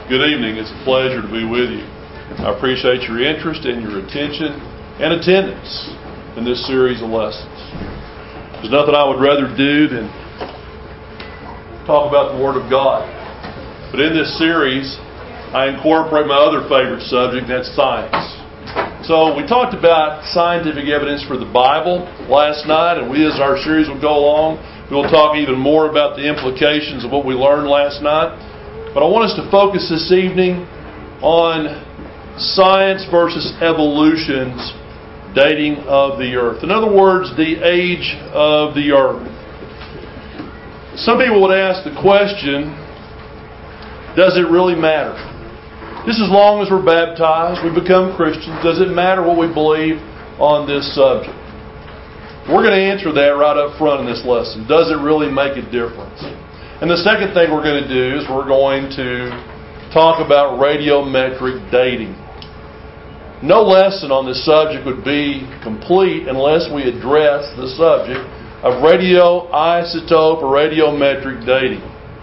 Good evening. It's a pleasure to be with you. I appreciate your interest and your attention and attendance in this series of lessons. There's nothing I would rather do than talk about the Word of God. But in this series, I incorporate my other favorite subject, and that's science. So we talked about scientific evidence for the Bible last night, and as our series will go along, we'll talk even more about the implications of what we learned last night. But I want us to focus this evening on science versus evolution's dating of the earth. In other words, the age of the earth. Some people would ask the question, does it really matter? Just as long as we're baptized, we become Christians, does it matter what we believe on this subject? We're going to answer that right up front in this lesson. Does it really make a difference? And the second thing we're going to do is we're going to talk about radiometric dating. No lesson on this subject would be complete unless we address the subject of radioisotope or radiometric dating.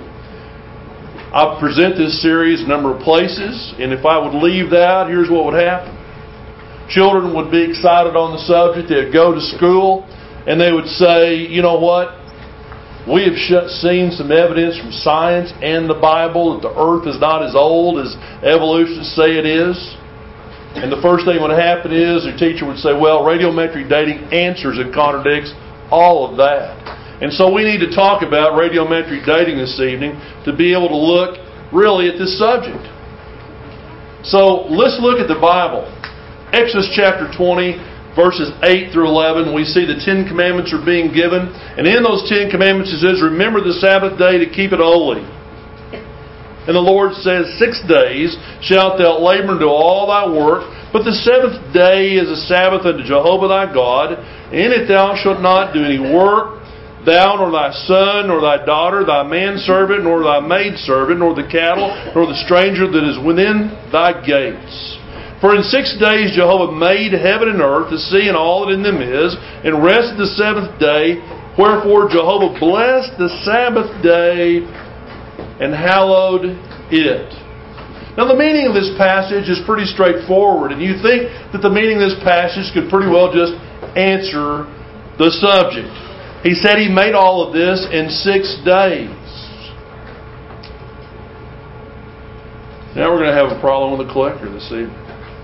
I present this series a number of places, and if I would leave that, here's what would happen. Children would be excited on the subject. They'd go to school, and they would say, you know what? We have seen some evidence from science and the Bible that the earth is not as old as evolutionists say it is. And the first thing that would happen is their teacher would say, well, radiometric dating answers and contradicts all of that. And so we need to talk about radiometric dating this evening to be able to look really at this subject. So let's look at the Bible. Exodus chapter 20. Verses 8 through 11, we see the 10 Commandments are being given. And in those 10 Commandments it says, remember the Sabbath day to keep it holy. And the Lord says, 6 days shalt thou labor and do all thy work, but the seventh day is a Sabbath unto Jehovah thy God. In it thou shalt not do any work, thou nor thy son, nor thy daughter, thy manservant, nor thy maidservant, nor the cattle, nor the stranger that is within thy gates. For in 6 days Jehovah made heaven and earth, the sea and all that in them is, and rested the seventh day. Wherefore Jehovah blessed the Sabbath day and hallowed it. Now the meaning of this passage is pretty straightforward, and you think that the meaning of this passage could pretty well just answer the subject. He said He made all of this in 6 days. Now we're going to have a problem with the collector this evening.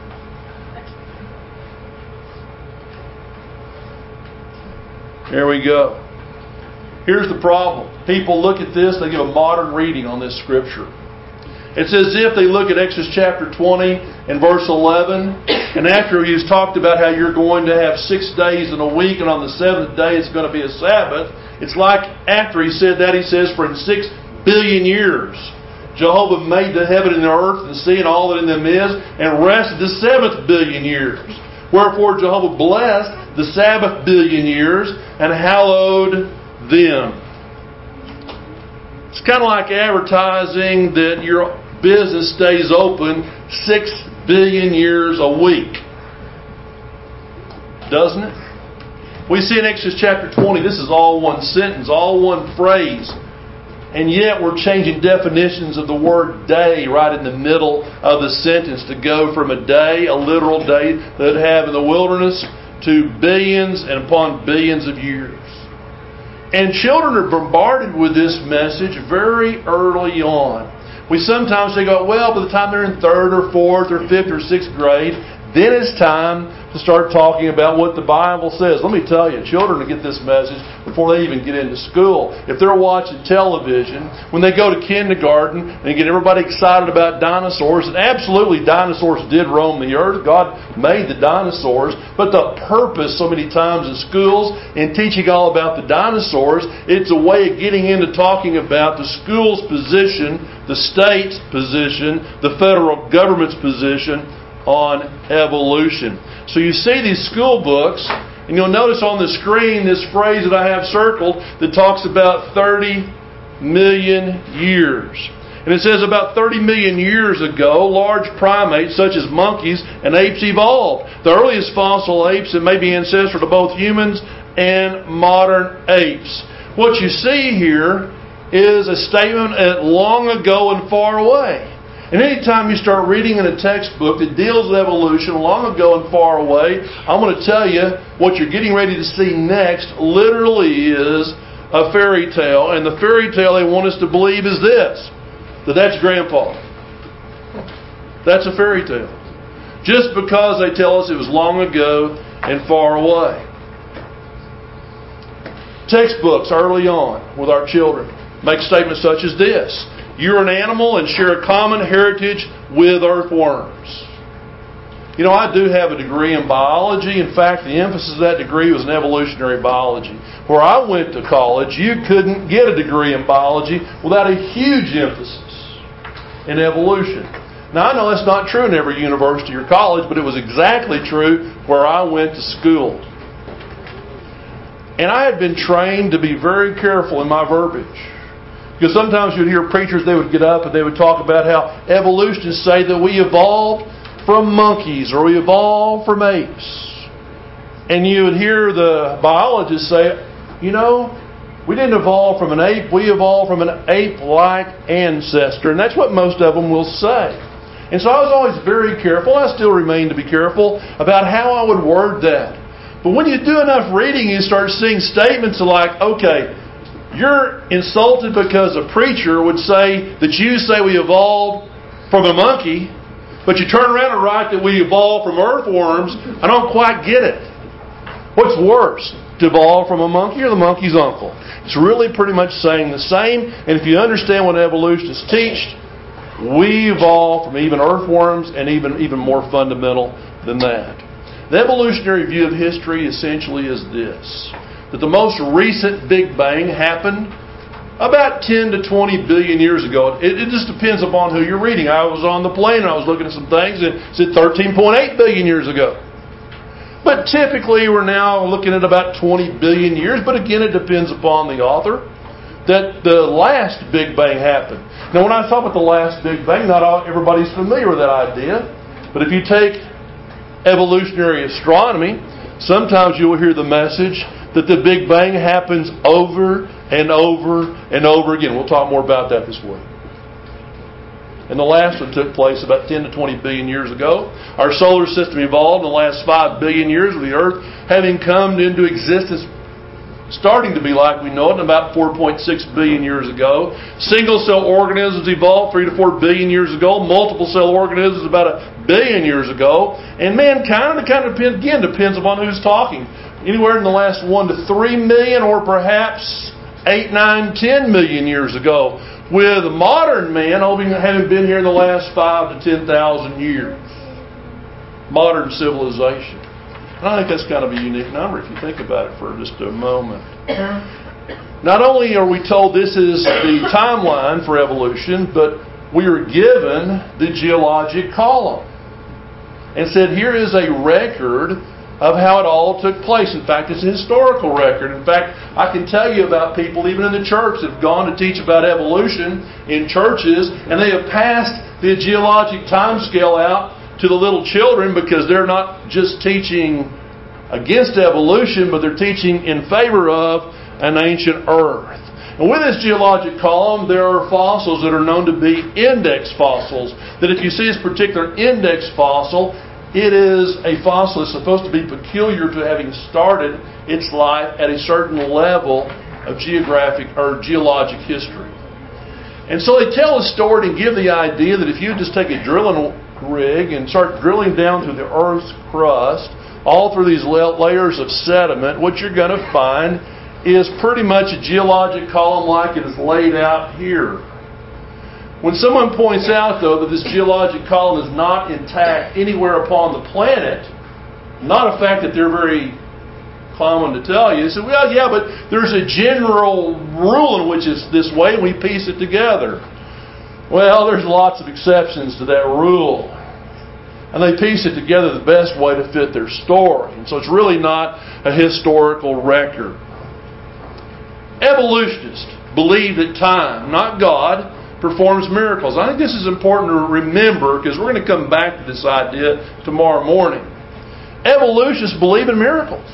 Here we go. Here's the problem. People look at this, they give a modern reading on this scripture. It's as if they look at Exodus chapter 20 and verse 11, and after he's talked about how you're going to have 6 days in a week, and on the seventh day it's going to be a Sabbath, it's like after he said that, he says, for in 6 billion years Jehovah made the heaven and the earth and the sea and all that in them is, and rested the 7th billion years. Wherefore Jehovah blessed the Sabbath billion years and hallowed them. It's kind of like advertising that your business stays open 6 billion years a week. Doesn't it? We see in Exodus chapter 20, this is all one sentence, all one phrase. And yet we're changing definitions of the word day right in the middle of the sentence to go from a day, a literal day that they'd have in the wilderness, to billions and upon billions of years. And children are bombarded with this message very early on. We sometimes think, well, by the time they're in 3rd or 4th or 5th or 6th grade, then it's time to start talking about what the Bible says. Let me tell you, children get this message before they even get into school. If they're watching television, when they go to kindergarten and get everybody excited about dinosaurs, and absolutely dinosaurs did roam the earth. God made the dinosaurs. But the purpose so many times in schools in teaching all about the dinosaurs, it's a way of getting into talking about the school's position, the state's position, the federal government's position on evolution. So you see these school books, and you'll notice on the screen this phrase that I have circled that talks about 30 million years. And it says about 30 million years ago, large primates such as monkeys and apes evolved. The earliest fossil apes that may be ancestral to both humans and modern apes. What you see here is a statement at long ago and far away. And anytime you start reading in a textbook that deals with evolution long ago and far away, I'm going to tell you what you're getting ready to see next literally is a fairy tale. And the fairy tale they want us to believe is this, that's Grandpa. That's a fairy tale. Just because they tell us it was long ago and far away. Textbooks early on with our children make statements such as this. You're an animal and share a common heritage with earthworms. You know, I do have a degree in biology. In fact, the emphasis of that degree was in evolutionary biology. Where I went to college, you couldn't get a degree in biology without a huge emphasis in evolution. Now, I know that's not true in every university or college, but it was exactly true where I went to school. And I had been trained to be very careful in my verbiage. Because sometimes you'd hear preachers, they would get up and they would talk about how evolutionists say that we evolved from monkeys or we evolved from apes. And you would hear the biologists say, you know, we didn't evolve from an ape, we evolved from an ape-like ancestor. And that's what most of them will say. And so I was always very careful, I still remain to be careful, about how I would word that. But when you do enough reading, you start seeing statements like, okay, you're insulted because a preacher would say that you say we evolved from a monkey, but you turn around and write that we evolved from earthworms. I don't quite get it. What's worse, to evolve from a monkey or the monkey's uncle? It's really pretty much saying the same. And if you understand what evolutionists teach, we evolved from even earthworms and even more fundamental than that. The evolutionary view of history essentially is this. That the most recent Big Bang happened about 10 to 20 billion years ago. It just depends upon who you're reading. I was on the plane and I was looking at some things and it said 13.8 billion years ago. But typically we're now looking at about 20 billion years. But again, it depends upon the author. That the last Big Bang happened. Now when I talk about the last Big Bang, not everybody's familiar with that idea. But if you take evolutionary astronomy, sometimes you'll hear the message that the Big Bang happens over and over and over again. We'll talk more about that this week. And the last one took place about 10 to 20 billion years ago. Our solar system evolved in the last 5 billion years, with the Earth having come into existence, starting to be like we know it, about 4.6 billion years ago. Single-cell organisms evolved 3 to 4 billion years ago. Multiple-cell organisms about 1 billion years ago. And mankind, depends upon who's talking. Anywhere in the last 1 to 3 million or perhaps 8, 9, 10 million years ago. With modern man having been here in the last 5 to 10,000 years. Modern civilization. And I think that's kind of a unique number if you think about it for just a moment. Not only are we told this is the timeline for evolution, but we are given the geologic column. And said here is a record of how it all took place. In fact, it's a historical record. In fact, I can tell you about people, even in the church, that have gone to teach about evolution in churches, and they have passed the geologic time scale out to the little children because they're not just teaching against evolution, but they're teaching in favor of an ancient earth. And with this geologic column, there are fossils that are known to be index fossils. That if you see this particular index fossil, it is a fossil that's supposed to be peculiar to having started its life at a certain level of geographic or geologic history. And so they tell a story and give the idea that if you just take a drilling rig and start drilling down through the Earth's crust, all through these layers of sediment, what you're going to find is pretty much a geologic column like it is laid out here. When someone points out, though, that this geologic column is not intact anywhere upon the planet, not a fact that they're very common to tell you, they say, well, yeah, but there's a general rule in which it's this way, and we piece it together. Well, there's lots of exceptions to that rule. And they piece it together the best way to fit their story. And so it's really not a historical record. Evolutionists believe that time, not God, performs miracles. I think this is important to remember because we're going to come back to this idea tomorrow morning. Evolutionists believe in miracles.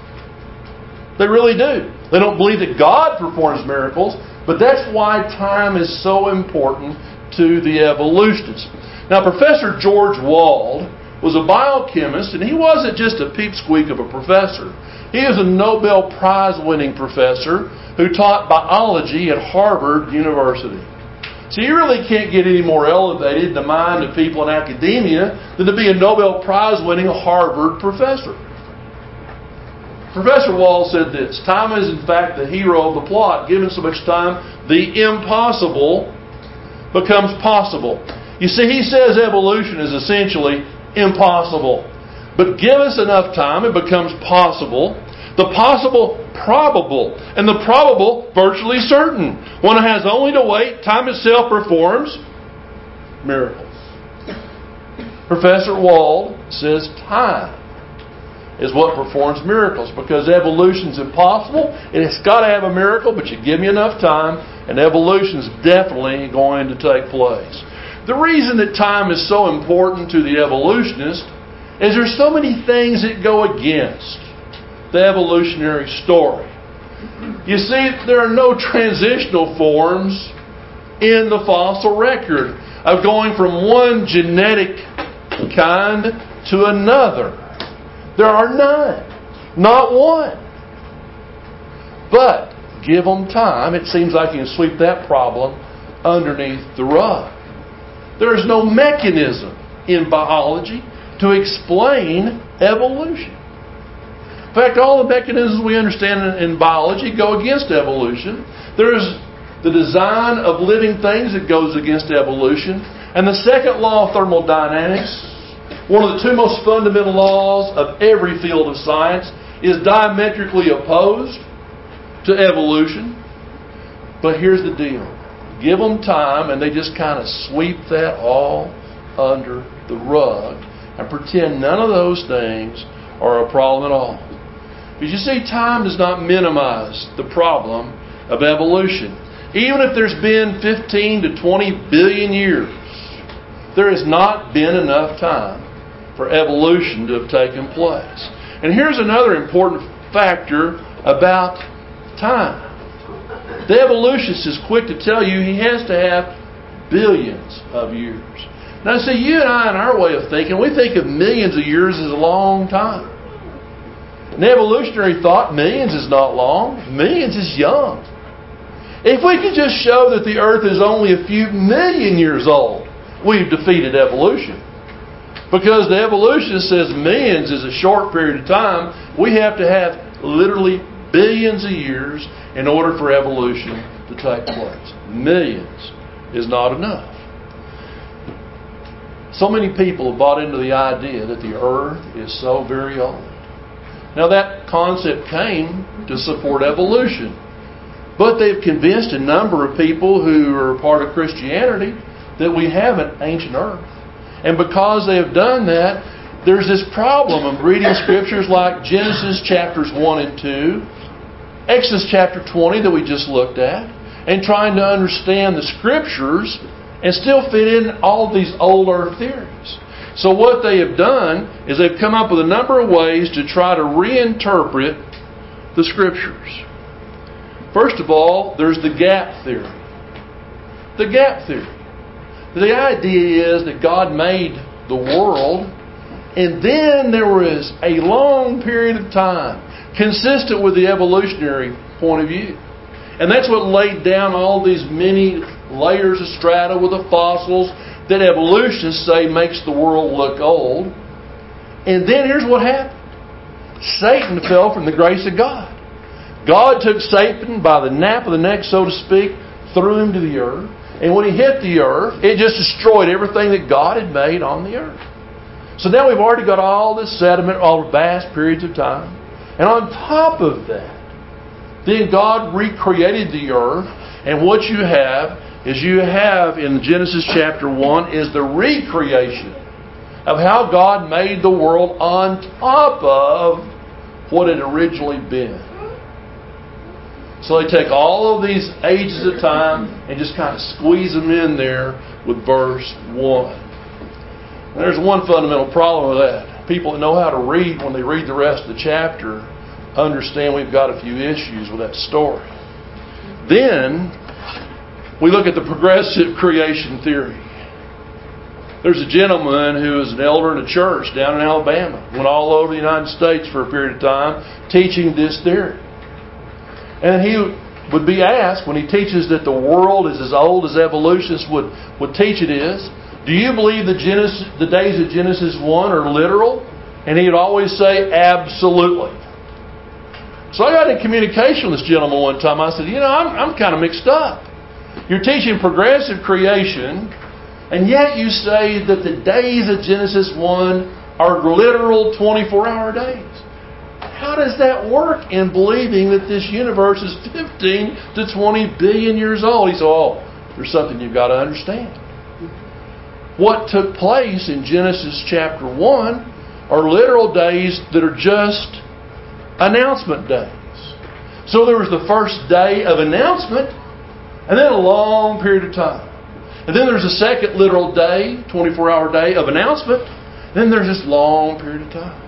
They really do. They don't believe that God performs miracles, but that's why time is so important to the evolutionists. Now, Professor George Wald was a biochemist, and he wasn't just a peepsqueak of a professor. He is a Nobel Prize-winning professor who taught biology at Harvard University. So you really can't get any more elevated in the mind of people in academia than to be a Nobel Prize-winning Harvard professor. Professor Wald said this: time is in fact the hero of the plot. Given so much time, the impossible becomes possible. You see, he says evolution is essentially impossible. But give us enough time, it becomes possible. The possible, probable. And the probable, virtually certain. One has only to wait. Time itself performs miracles. Professor Wald says time is what performs miracles, because evolution's impossible. It's got to have a miracle, but you give me enough time, and evolution's definitely going to take place. The reason that time is so important to the evolutionist is there's so many things that go against the evolutionary story. You see, there are no transitional forms in the fossil record of going from one genetic kind to another. There are none. Not one. But give them time. It seems like you can sweep that problem underneath the rug. There is no mechanism in biology to explain evolution. In fact, all the mechanisms we understand in biology go against evolution. There is the design of living things that goes against evolution. And the second law of thermodynamics, one of the two most fundamental laws of every field of science, is diametrically opposed to evolution. But here's the deal. Give them time and they just kind of sweep that all under the rug and pretend none of those things are a problem at all. Because you see, time does not minimize the problem of evolution. Even if there's been 15 to 20 billion years, there has not been enough time for evolution to have taken place. And here's another important factor about time. The evolutionist is quick to tell you he has to have billions of years. Now, see, you and I, in our way of thinking, we think of millions of years as a long time. In evolutionary thought, millions is not long. Millions is young. If we could just show that the earth is only a few million years old, we've defeated evolution. Because the evolutionist says millions is a short period of time, we have to have literally billions of years in order for evolution to take place. Millions is not enough. So many people have bought into the idea that the earth is so very old. Now, that concept came to support evolution. But they've convinced a number of people who are part of Christianity that we have an ancient earth. And because they have done that, there's this problem of reading scriptures like Genesis chapters 1 and 2, Exodus chapter 20 that we just looked at, and trying to understand the scriptures and still fit in all these old earth theories. So what they have done is they've come up with a number of ways to try to reinterpret the scriptures. First of all, there's the gap theory. The gap theory. The idea is that God made the world, and then there was a long period of time consistent with the evolutionary point of view. And that's what laid down all these many layers of strata with the fossils that evolutionists say makes the world look old. And then here's what happened. Satan fell from the grace of God. God took Satan by the nape of the neck, so to speak, threw him to the earth. And when he hit the earth, it just destroyed everything that God had made on the earth. So now we've already got all this sediment, all vast periods of time. And on top of that, then God recreated the earth. And what you have is in Genesis chapter 1 is the recreation of how God made the world on top of what had originally been. So they take all of these ages of time and just kind of squeeze them in there with verse 1. And there's one fundamental problem with that. People that know how to read, when they read the rest of the chapter, understand we've got a few issues with that story. Then, we look at the progressive creation theory. There's a gentleman who was an elder in a church down in Alabama, went all over the United States for a period of time teaching this theory. And he would be asked, when he teaches that the world is as old as evolutionists would teach it is, do you believe the days of Genesis 1 are literal? And he would always say, absolutely. So I got in communication with this gentleman one time. I said, I'm kind of mixed up. You're teaching progressive creation, and yet you say that the days of Genesis 1 are literal 24-hour days. How does that work in believing that this universe is 15 to 20 billion years old? He said, there's something you've got to understand. What took place in Genesis chapter 1 are literal days that are just announcement days. So there was the first day of announcement, and then a long period of time. And then there's a second literal day, 24-hour day of announcement. Then there's this long period of time.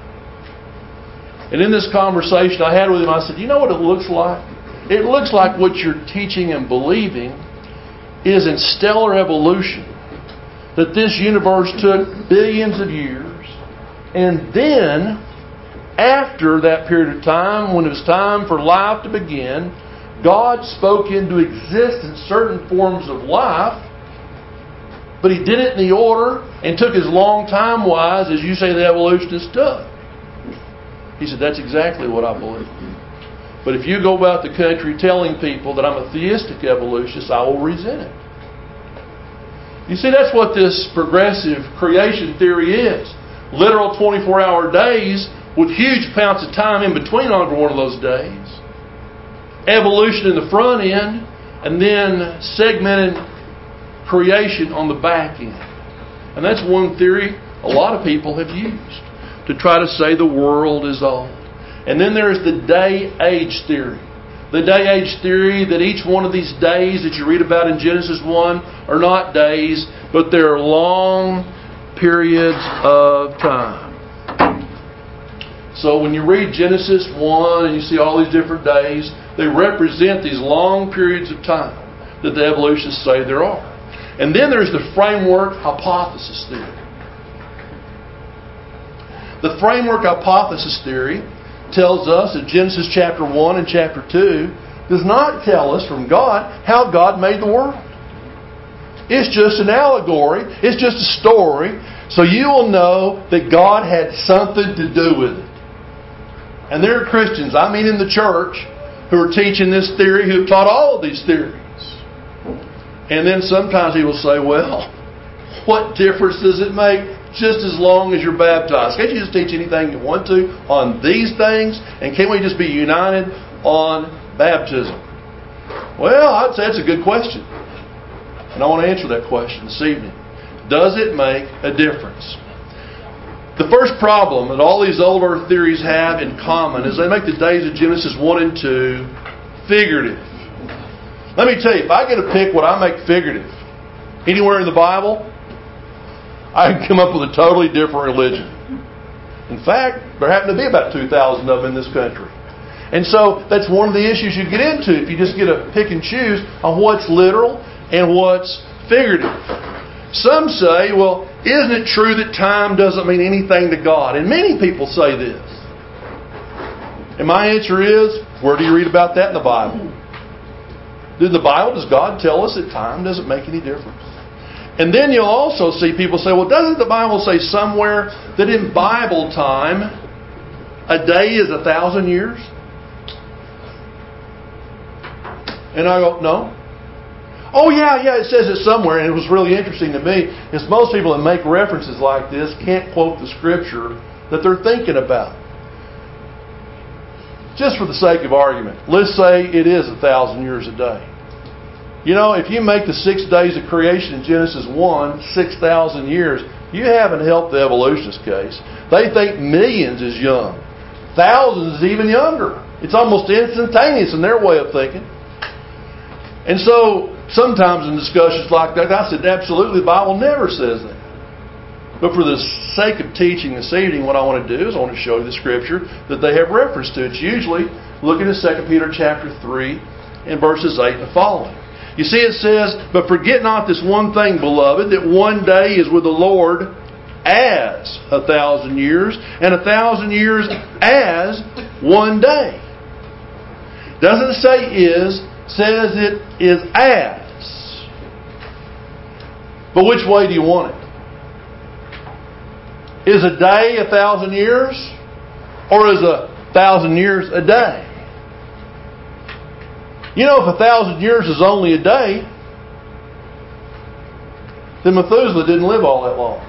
And in this conversation I had with him, I said, you know what it looks like? It looks like what you're teaching and believing is in stellar evolution. That this universe took billions of years. And then, after that period of time, when it was time for life to begin, God spoke into existence certain forms of life. But He did it in the order and took as long time-wise as you say the evolutionists took. He said, that's exactly what I believe. But if you go about the country telling people that I'm a theistic evolutionist, I will resent it. You see, that's what this progressive creation theory is. Literal 24-hour days with huge amounts of time in between every one of those days. Evolution in the front end, and then segmented creation on the back end. And that's one theory a lot of people have used to try to say the world is old. And then there's the day-age theory. The day-age theory that each one of these days that you read about in Genesis 1 are not days, but they're long periods of time. So when you read Genesis 1 and you see all these different days, they represent these long periods of time that the evolutionists say there are. And then there's the framework hypothesis theory. The framework hypothesis theory tells us that Genesis chapter 1 and chapter 2 does not tell us from God how God made the world. It's just an allegory. It's just a story. So you will know that God had something to do with it. And there are Christians, in the church, who are teaching this theory, who have taught all of these theories. And then sometimes he will say, well, what difference does it make just as long as you're baptized? Can't you just teach anything you want to on these things? And can't we just be united on baptism? Well, I'd say it's a good question. And I want to answer that question this evening. Does it make a difference? The first problem that all these old earth theories have in common is they make the days of Genesis 1 and 2 figurative. Let me tell you, if I get to pick what I make figurative anywhere in the Bible, I can come up with a totally different religion. In fact, there happen to be about 2,000 of them in this country. And so that's one of the issues you get into if you just get to pick and choose on what's literal and what's figurative. Some say, well, isn't it true that time doesn't mean anything to God? And many people say this. And my answer is, where do you read about that in the Bible? In the Bible, does God tell us that time doesn't make any difference? And then you'll also see people say, well, doesn't the Bible say somewhere that in Bible time, a day is 1,000 years? And I go, no. Oh, yeah, it says it somewhere. And it was really interesting to me, is most people that make references like this can't quote the Scripture that they're thinking about. Just for the sake of argument, let's say it is 1,000 years a day. If you make the 6 days of creation in Genesis 1 6,000 years, you haven't helped the evolutionist case. They think millions is young. Thousands is even younger. It's almost instantaneous in their way of thinking. And so, sometimes in discussions like that, I said, absolutely, the Bible never says that. But for the sake of teaching this evening, what I want to do is I want to show you the Scripture that they have reference to. It's usually looking at 2 Peter chapter 3 and verses 8 and following. You see, it says, but forget not this one thing, beloved, that one day is with the Lord as 1,000 years, and 1,000 years as one day. Doesn't say is, says it is as. But which way do you want it? Is a day 1,000 years? Or is 1,000 years a day? You know, if 1,000 years is only a day, then Methuselah didn't live all that long.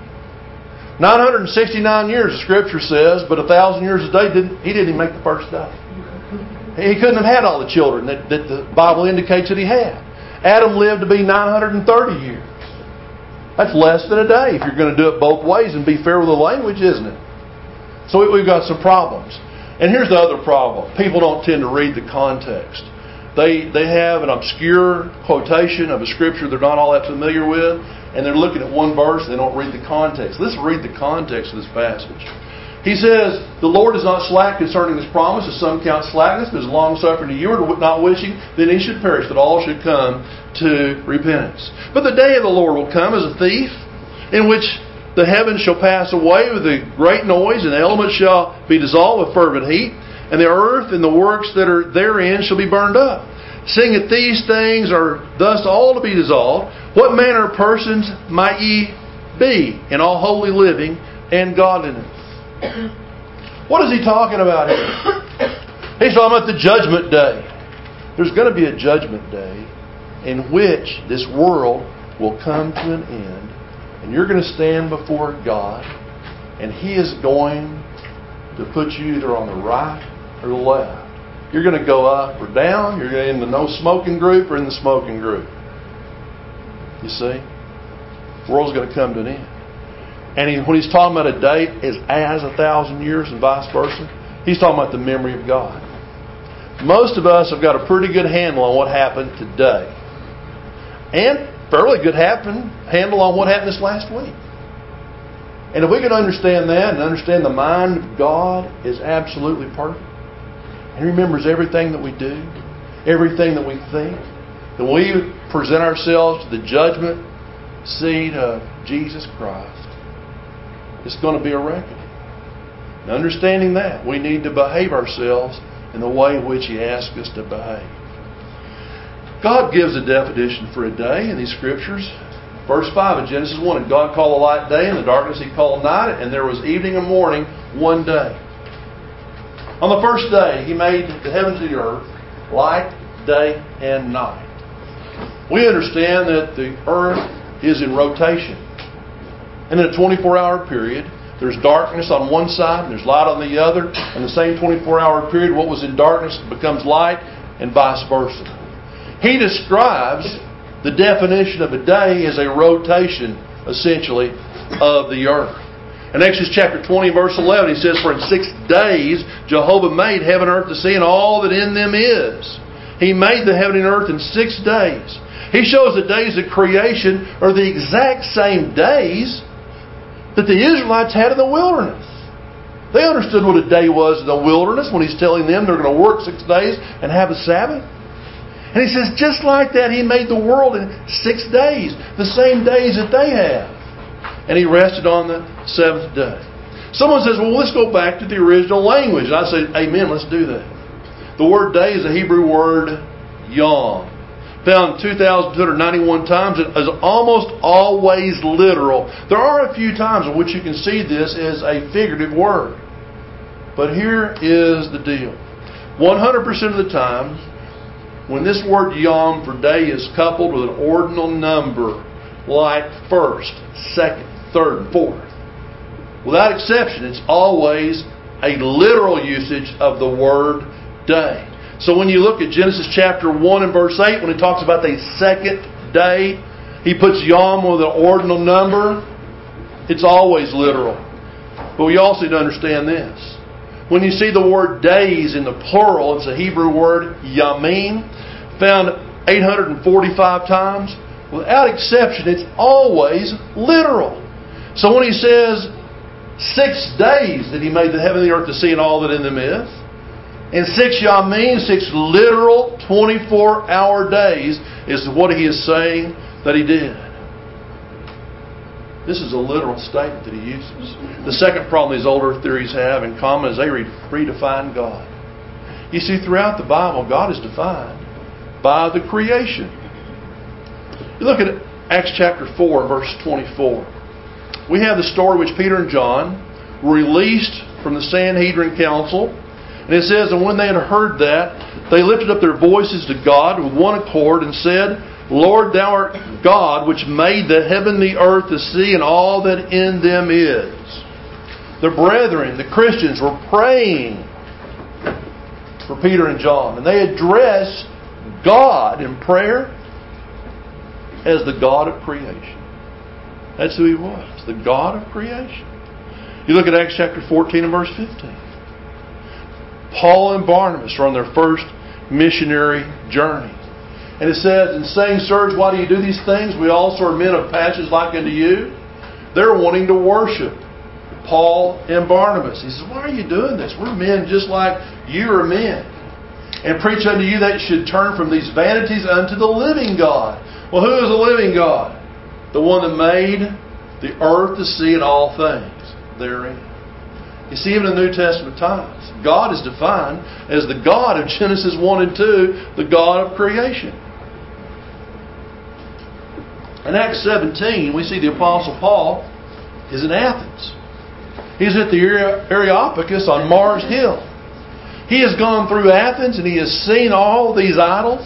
969 years, the Scripture says, but 1,000 years a day, he didn't even make the first day. He couldn't have had all the children that the Bible indicates that he had. Adam lived to be 930 years. That's less than a day if you're going to do it both ways and be fair with the language, isn't it? So we've got some problems. And here's the other problem. People don't tend to read the context. They have an obscure quotation of a Scripture they're not all that familiar with, and they're looking at one verse and they don't read the context. Let's read the context of this passage. He says, the Lord is not slack concerning His promise, as some count slackness, but is long-suffering to you, or not wishing that any should perish, that all should come to repentance. But the day of the Lord will come as a thief, in which the heavens shall pass away with a great noise, and the elements shall be dissolved with fervent heat, and the earth and the works that are therein shall be burned up. Seeing that these things are thus all to be dissolved, what manner of persons might ye be in all holy living and godliness? What is he talking about here? He's talking about the judgment day. There's going to be a judgment day in which this world will come to an end, and you're going to stand before God, and He is going to put you either on the right or the left. You're going to go up or down. You're in the no smoking group or in the smoking group. You see? The world's going to come to an end. And when he's talking about a day as 1,000 years and vice versa, he's talking about the memory of God. Most of us have got a pretty good handle on what happened today. And fairly good handle on what happened this last week. And if we can understand that and understand the mind of God is absolutely perfect. He remembers everything that we do, everything that we think. Then we present ourselves to the judgment seat of Jesus Christ. It's going to be a reckoning. And understanding that, we need to behave ourselves in the way in which He asks us to behave. God gives a definition for a day in these Scriptures. Verse 5 of Genesis 1, and God called the light day, and the darkness He called night, and there was evening and morning one day. On the first day, He made the heavens and the earth, light, day, and night. We understand that the earth is in rotation. And in a 24-hour period, there's darkness on one side and there's light on the other. In the same 24-hour period, what was in darkness becomes light, and vice versa. He describes the definition of a day as a rotation, essentially, of the earth. In Exodus chapter 20, verse 11, he says, for in 6 days Jehovah made heaven, earth, the sea, and all that in them is. He made the heaven and earth in 6 days. He shows the days of creation are the exact same days that the Israelites had in the wilderness. They understood what a day was in the wilderness when He's telling them they're going to work 6 days and have a Sabbath. And He says, just like that, He made the world in 6 days, the same days that they have. And He rested on the 7th day. Someone says, well, let's go back to the original language. And I say, amen, let's do that. The word day is the Hebrew word yom. Found 2,291 times. It is almost always literal. There are a few times in which you can see this as a figurative word. But here is the deal. 100% of the time, when this word yom for day is coupled with an ordinal number, like first, second, third, and fourth, without exception, it's always a literal usage of the word day. So when you look at Genesis chapter 1 and verse 8, when He talks about the second day, He puts yom with an ordinal number. It's always literal. But we also need to understand this. When you see the word days in the plural, it's a Hebrew word, yamim, found 845 times. Without exception, it's always literal. So when He says 6 days that He made the heaven and the earth, the sea, and all that in them is, And 6 Yamim, 6 literal 24-hour days is what he is saying that he did. This is a literal statement that he uses. The second problem these old earth theories have in common is they redefine God. You see, throughout the Bible, God is defined by the creation. You look at Acts chapter 4, verse 24. We have the story which Peter and John were released from the Sanhedrin council. And it says, and when they had heard that, they lifted up their voices to God with one accord and said, Lord, Thou art God, which made the heaven, the earth, the sea, and all that in them is. The brethren, the Christians, were praying for Peter and John. And they addressed God in prayer as the God of creation. That's who He was, the God of creation. You look at Acts chapter 14 and verse 15. Paul and Barnabas are on their first missionary journey. And it says, and saying, Sirs, why do you do these things? We also are men of passions like unto you. They're wanting to worship Paul and Barnabas. He says, why are you doing this? We're men just like you are men. And preach unto you that you should turn from these vanities unto the living God. Well, who is the living God? The one that made the earth, the sea, and all things therein. You see, even in the New Testament times, God is defined as the God of Genesis 1 and 2, the God of creation. In Acts 17, we see the Apostle Paul is in Athens. He's at the Areopagus on Mars Hill. He has gone through Athens and he has seen all these idols.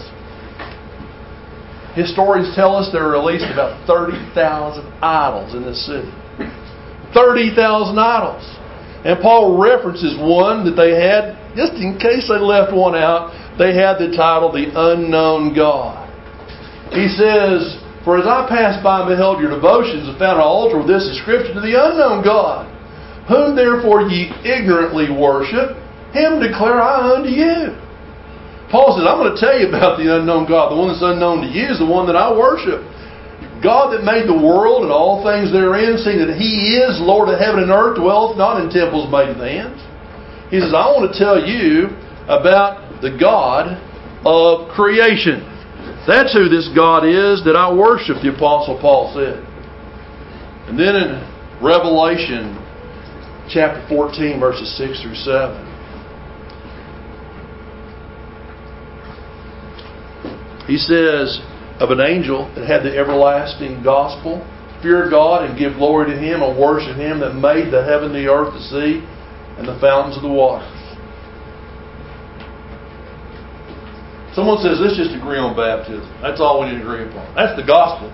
Historians tell us there are at least about 30,000 idols in this city. 30,000 idols. And Paul references one that they had, just in case they left one out, they had the title, The Unknown God. He says, For as I passed by and beheld your devotions and found an altar with this inscription, To the unknown God, whom therefore ye ignorantly worship, Him declare I unto you. Paul says, I'm going to tell you about the unknown God. The one that's unknown to you is the one that I worship. God that made the world and all things therein, seeing that He is Lord of heaven and earth, dwelleth not in temples made with hands. He says, I want to tell you about the God of creation. That's who this God is that I worship, the Apostle Paul said. And then in Revelation chapter 14, verses 6 through 7, he says of an angel that had the everlasting gospel, fear God and give glory to Him and worship Him that made the heaven, the earth, the sea, and the fountains of the waters. Someone says, let's just agree on baptism. That's all we need to agree upon. That's the gospel.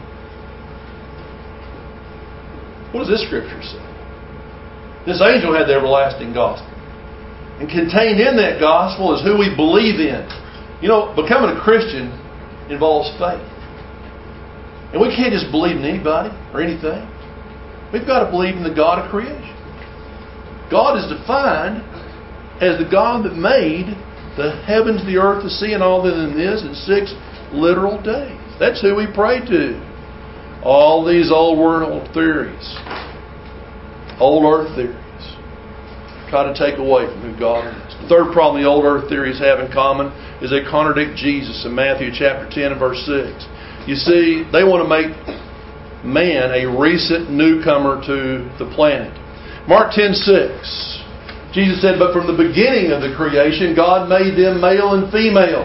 What does this scripture say? This angel had the everlasting gospel. And contained in that gospel is who we believe in. You know, becoming a Christian involves faith. And we can't just believe in anybody or anything. We've got to believe in the God of creation. God is defined as the God that made the heavens, the earth, the sea, and all that in this in 6 literal days. That's who we pray to. All these old world theories, old earth theories, try to take away from who God is. The third problem the old earth theories have in common is they contradict Jesus in Matthew chapter 10 and verse 6. You see, they want to make man a recent newcomer to the planet. Mark 10:6. Jesus said, but from the beginning of the creation, God made them male and female.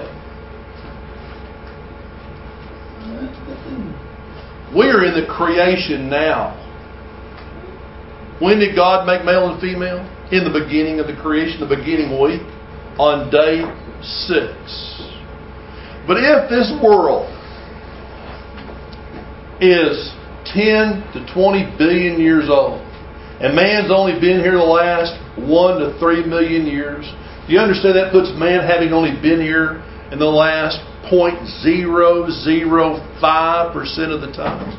We are in the creation now. When did God make male and female? In the beginning of the creation, the beginning week, on day 6. But if this world is 10 to 20 billion years old, and man's only been here the last 1 to 3 million years, do you understand that puts man having only been here in the last 0.005% of the time?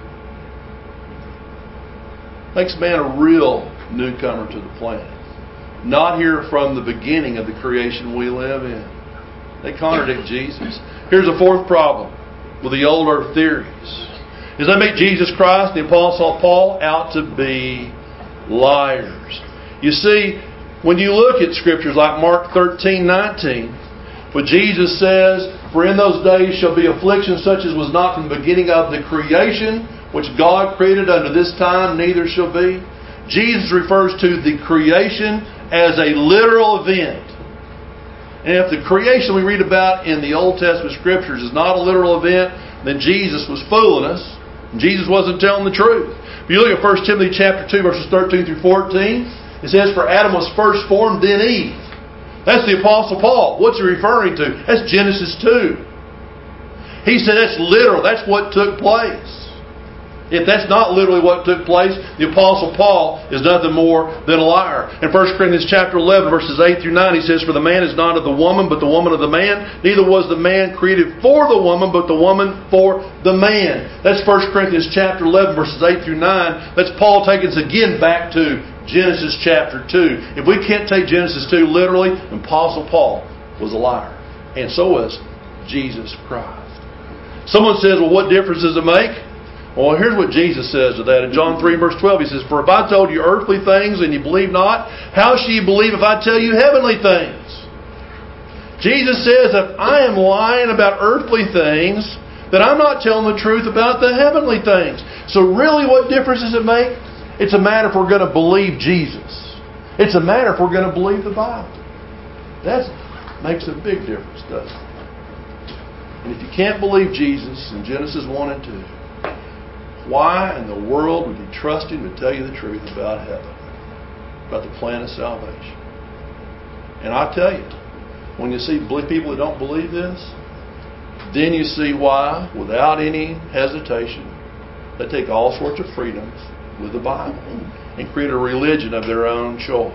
Makes man a real newcomer to the planet. Not here from the beginning of the creation we live in. They contradict Jesus. Here's a fourth problem with the old earth theories. Is they make Jesus Christ, the Apostle Paul, out to be liars. You see, When you look at scriptures like Mark 13:19, where Jesus says, "For in those days shall be affliction such as was not from the beginning of the creation, which God created unto this time, neither shall be." Jesus refers to the creation as a literal event. And if the creation we read about in the Old Testament Scriptures is not a literal event, then Jesus was fooling us. And Jesus wasn't telling the truth. If you look at 1 Timothy chapter 2, verses 13 through 14, it says, "For Adam was first formed, then Eve." That's the Apostle Paul. What's he referring to? That's Genesis 2. He said that's literal. That's what took place. If that's not literally what took place, the Apostle Paul is nothing more than a liar. In 1 Corinthians chapter 11, verses 8 through 9, he says, "For the man is not of the woman, but the woman of the man. Neither was the man created for the woman, but the woman for the man." That's 1 Corinthians chapter 11, verses 8 through 9. That's Paul taking us again back to Genesis chapter 2. If we can't take Genesis 2 literally, then Apostle Paul was a liar. And so was Jesus Christ. Someone says, "Well, what difference does it make?" Well, here's what Jesus says to that. In John 3, verse 12, He says, "For if I told you earthly things and you believe not, how shall you believe if I tell you heavenly things?" Jesus says, if I am lying about earthly things, then I'm not telling the truth about the heavenly things. So really, what difference does it make? It's a matter if we're going to believe Jesus. It's a matter if we're going to believe the Bible. That makes a big difference, doesn't it? And if you can't believe Jesus in Genesis 1 and 2, why in the world would you trust Him to tell you the truth about heaven, about the plan of salvation? And I tell you, when you see people that don't believe this, then you see why, without any hesitation, they take all sorts of freedoms with the Bible and create a religion of their own choice.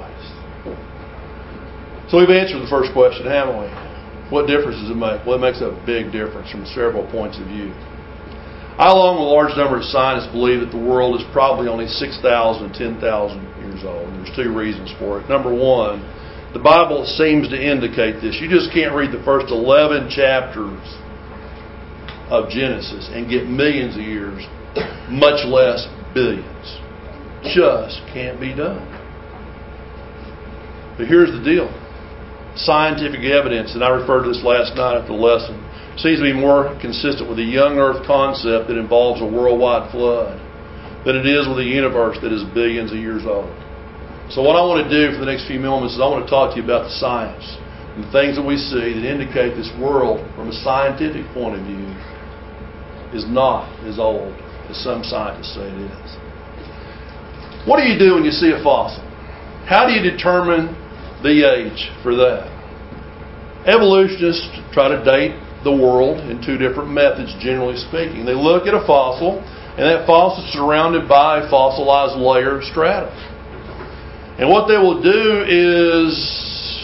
So we've answered the first question, haven't we? What difference does it make? Well, it makes a big difference from several points of view. I, along with a large number of scientists, believe that the world is probably only 6,000 to 10,000 years old. And there's two reasons for it. Number one, the Bible seems to indicate this. You just can't read the first 11 chapters of Genesis and get millions of years, much less billions. Just can't be done. But here's the deal. Scientific evidence, and I referred to this last night at the lesson, seems to be more consistent with the young earth concept that involves a worldwide flood than it is with a universe that is billions of years old. So what I want to do for the next few moments is I want to talk to you about the science and the things that we see that indicate this world from a scientific point of view is not as old as some scientists say it is. What do you do when you see a fossil? How do you determine the age for that? Evolutionists try to date the world in two different methods, generally speaking. They look at a fossil, and that fossil is surrounded by a fossilized layer of strata. And what they will do is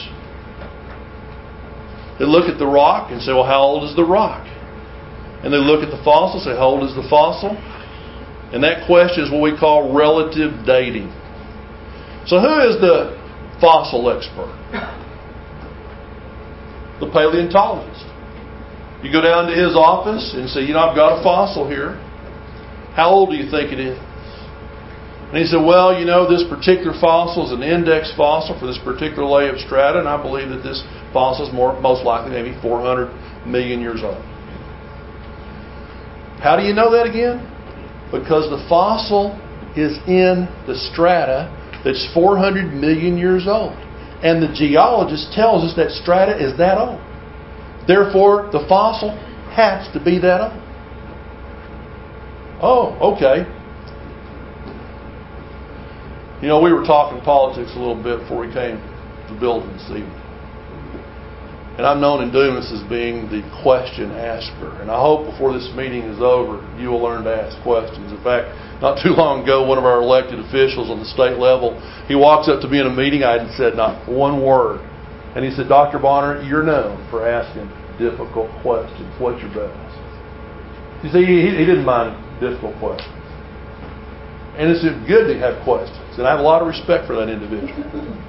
they look at the rock and say, well, how old is the rock? And they look at the fossil and say, how old is the fossil? And that question is what we call relative dating. So who is the fossil expert? The paleontologist. You go down to his office and say, I've got a fossil here. How old do you think it is? And he said, well, this particular fossil is an index fossil for this particular layer of strata, and I believe that this fossil is most likely maybe 400 million years old. How do you know that again? Because the fossil is in the strata that's 400 million years old. And the geologist tells us that strata is that old. Therefore, the fossil has to be that old. Oh, okay. We were talking politics a little bit before we came to the building this evening. And I'm known in Dumas as being the question asker. And I hope before this meeting is over, you will learn to ask questions. In fact, not too long ago, one of our elected officials on the state level, he walks up to me in a meeting. I hadn't said not one word. And he said, Dr. Bonner, you're known for asking difficult questions. What's your best? You see, he didn't mind difficult questions. And it's good to have questions. And I have a lot of respect for that individual.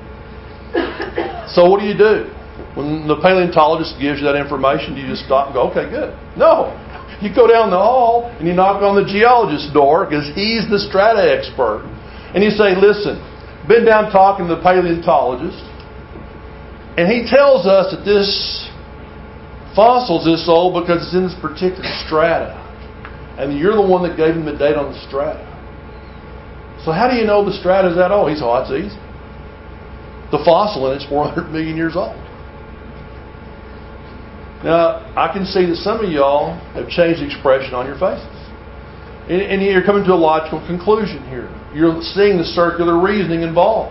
So what do you do? When the paleontologist gives you that information, do you just stop and go, okay, good? No. You go down the hall and you knock on the geologist's door because he's the strata expert. And you say, listen, been down talking to the paleontologist, and he tells us that this fossil's this old because it's in this particular strata. And you're the one that gave him the date on the strata. So how do you know the strata is that old? He said, oh, it's easy. The fossil in it's 400 million years old. Now, I can see that some of y'all have changed the expression on your faces. And you're coming to a logical conclusion here. You're seeing the circular reasoning involved.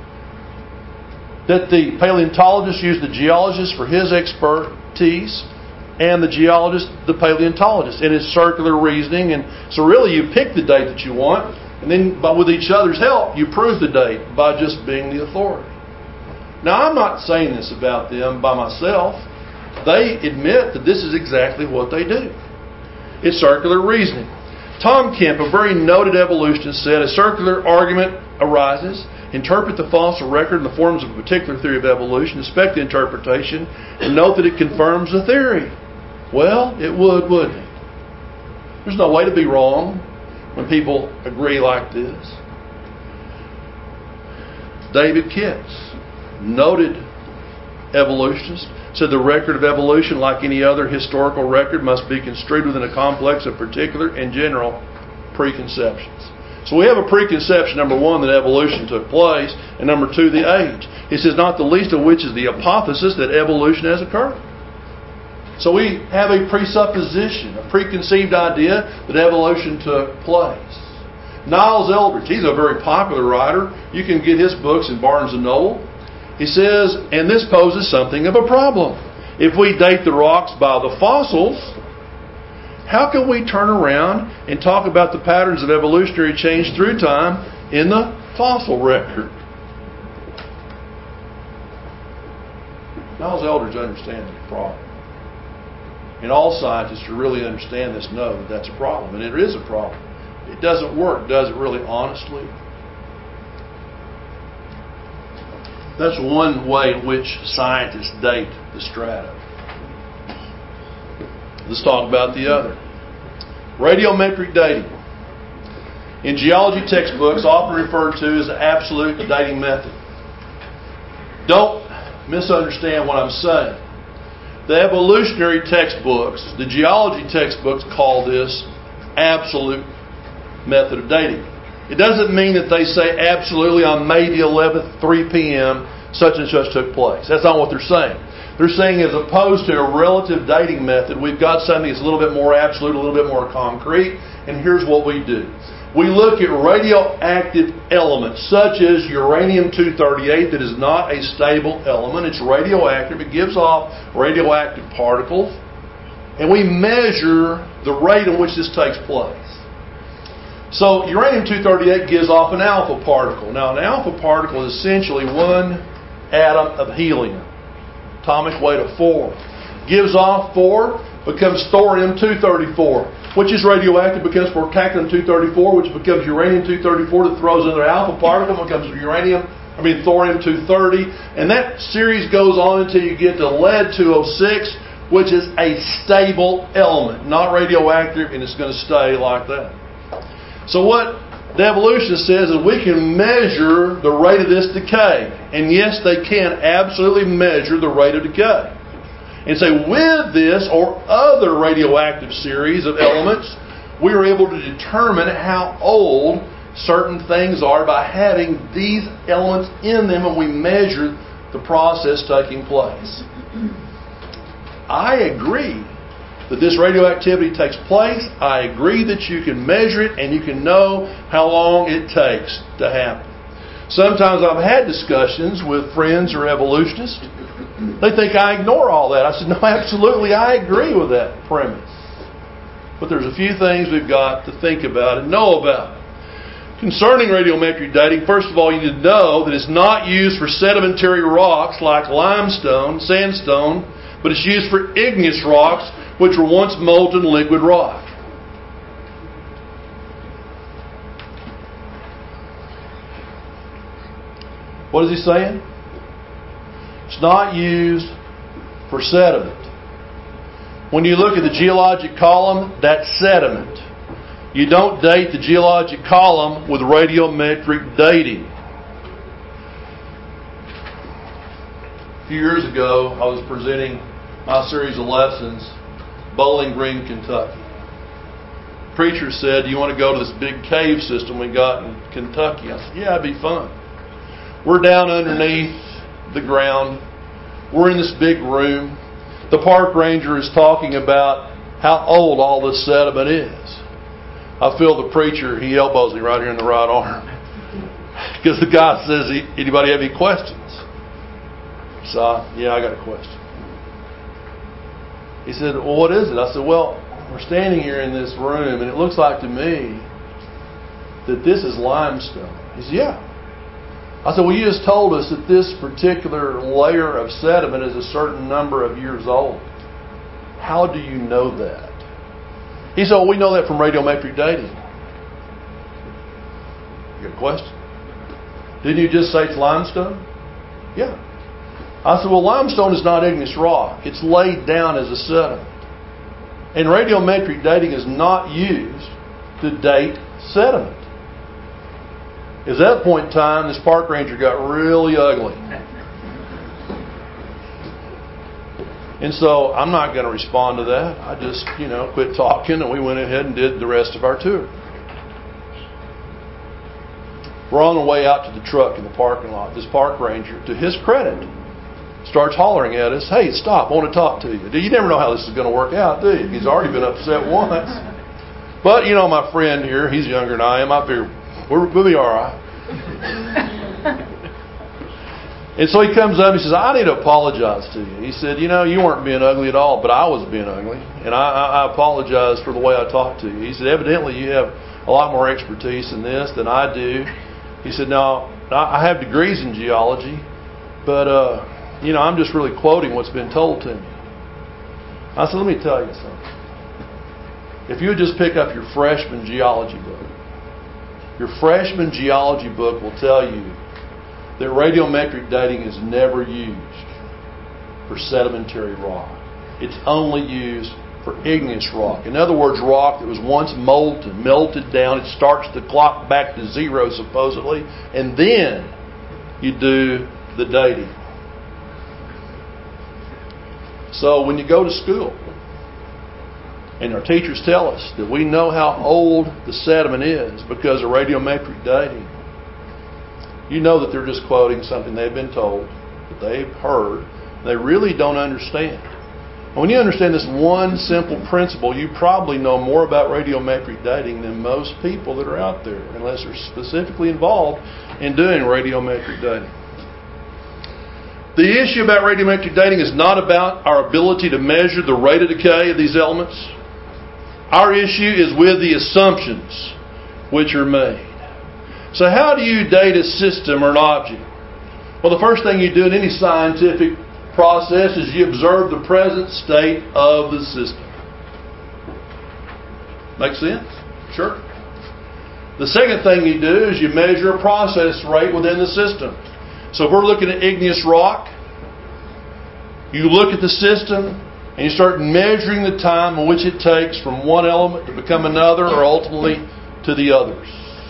That the paleontologist used the geologist for his expertise, and the geologist, the paleontologist, in his circular reasoning. And so really you pick the date that you want, and then with each other's help, you prove the date by just being the authority. Now, I'm not saying this about them by myself. They admit that this is exactly what they do. It's circular reasoning. Tom Kemp, a very noted evolutionist, said, a circular argument arises. Interpret the fossil record in the forms of a particular theory of evolution, inspect the interpretation, and note that it confirms the theory. Well, it would, wouldn't it? There's no way to be wrong when people agree like this. David Kitts, noted evolutionist, said the record of evolution, like any other historical record, must be construed within a complex of particular and general preconceptions. So we have a preconception, number one, that evolution took place, and number two, the age. He says, not the least of which is the hypothesis that evolution has occurred. So we have a presupposition, a preconceived idea that evolution took place. Niles Eldredge, he's a very popular writer. You can get his books in Barnes & Noble. He says, and this poses something of a problem. If we date the rocks by the fossils, how can we turn around and talk about the patterns of evolutionary change through time in the fossil record? Niles Eldredge understands the problem. And all scientists who really understand this know that that's a problem. And it is a problem. It doesn't work, does it really, honestly? That's one way in which scientists date the strata. Let's talk about the other. Radiometric dating. In geology textbooks, often referred to as the absolute dating method. Don't misunderstand what I'm saying. The evolutionary textbooks, the geology textbooks, call this absolute method of dating. It doesn't mean that they say absolutely on May the 11th, 3 p.m., such and such took place. That's not what they're saying. They're saying as opposed to a relative dating method, we've got something that's a little bit more absolute, a little bit more concrete, and here's what we do. We look at radioactive elements such as uranium-238 that is not a stable element. It's radioactive. It gives off radioactive particles, and we measure the rate in which this takes place. So uranium-238 gives off an alpha particle. Now, an alpha particle is essentially one atom of helium, atomic weight of 4. Gives off 4, becomes thorium-234, which is radioactive, becomes protactinium-234, which becomes uranium-234 that throws another alpha particle, becomes thorium-230, and that series goes on until you get to lead-206, which is a stable element, not radioactive, and it's going to stay like that. So what the evolutionist says is we can measure the rate of this decay. And yes, they can absolutely measure the rate of decay. And say with this or other radioactive series of elements, we are able to determine how old certain things are by having these elements in them, and we measure the process taking place. I agree that this radioactivity takes place. I agree that you can measure it and you can know how long it takes to happen. Sometimes I've had discussions with friends or evolutionists. They think I ignore all that. I said, no, absolutely, I agree with that premise. But there's a few things we've got to think about and know about. Concerning radiometric dating, first of all, you need to know that it's not used for sedimentary rocks like limestone, sandstone, but it's used for igneous rocks, which were once molten liquid rock. What is he saying? It's not used for sediment. When you look at the geologic column, that's sediment. You don't date the geologic column with radiometric dating. A few years ago, I was presenting my series of lessons, Bowling Green, Kentucky. The preacher said, "Do you want to go to this big cave system we got in Kentucky?" I said, "Yeah, it'd be fun." We're down underneath the ground. We're in this big room. The park ranger is talking about how old all this sediment is. I feel the preacher, he elbows me right here in the right arm. Because the guy says, "Anybody have any questions?" So, yeah, I got a question. He said, "Well, what is it?" I said, "Well, we're standing here in this room, and it looks like to me that this is limestone." He said, "Yeah." I said, "Well, you just told us that this particular layer of sediment is a certain number of years old. How do you know that?" He said, "Well, we know that from radiometric dating." You got a question? Didn't you just say it's limestone? Yeah. I said, "Well, limestone is not igneous rock. It's laid down as a sediment. And radiometric dating is not used to date sediment." At that point in time, this park ranger got really ugly. And so I'm not going to respond to that. I just, quit talking, and we went ahead and did the rest of our tour. We're on the way out to the truck in the parking lot. This park ranger, to his credit, starts hollering at us, "Hey, stop, I want to talk to you." You never know how this is going to work out, do you? He's already been upset once. But, my friend here, he's younger than I am. I figure we'll be all right. And so he comes up and he says, "I need to apologize to you." He said, "You weren't being ugly at all, but I was being ugly. And I apologize for the way I talked to you." He said, "Evidently you have a lot more expertise in this than I do." He said, "Now, I have degrees in geology, but, I'm just really quoting what's been told to me." I said, "Let me tell you something. If you would just pick up your freshman geology book will tell you that radiometric dating is never used for sedimentary rock. It's only used for igneous rock. In other words, rock that was once molten, melted down. It starts the clock back to zero, supposedly, and then you do the dating. So when you go to school, and our teachers tell us that we know how old the sediment is because of radiometric dating, you know that they're just quoting something they've been told, that they've heard, they really don't understand. And when you understand this one simple principle, you probably know more about radiometric dating than most people that are out there, unless they're specifically involved in doing radiometric dating. The issue about radiometric dating is not about our ability to measure the rate of decay of these elements. Our issue is with the assumptions which are made. So how do you date a system or an object? Well, the first thing you do in any scientific process is you observe the present state of the system. Make sense? Sure. The second thing you do is you measure a process rate within the system. So if we're looking at igneous rock, you look at the system and you start measuring the time in which it takes from one element to become another, or ultimately to the others.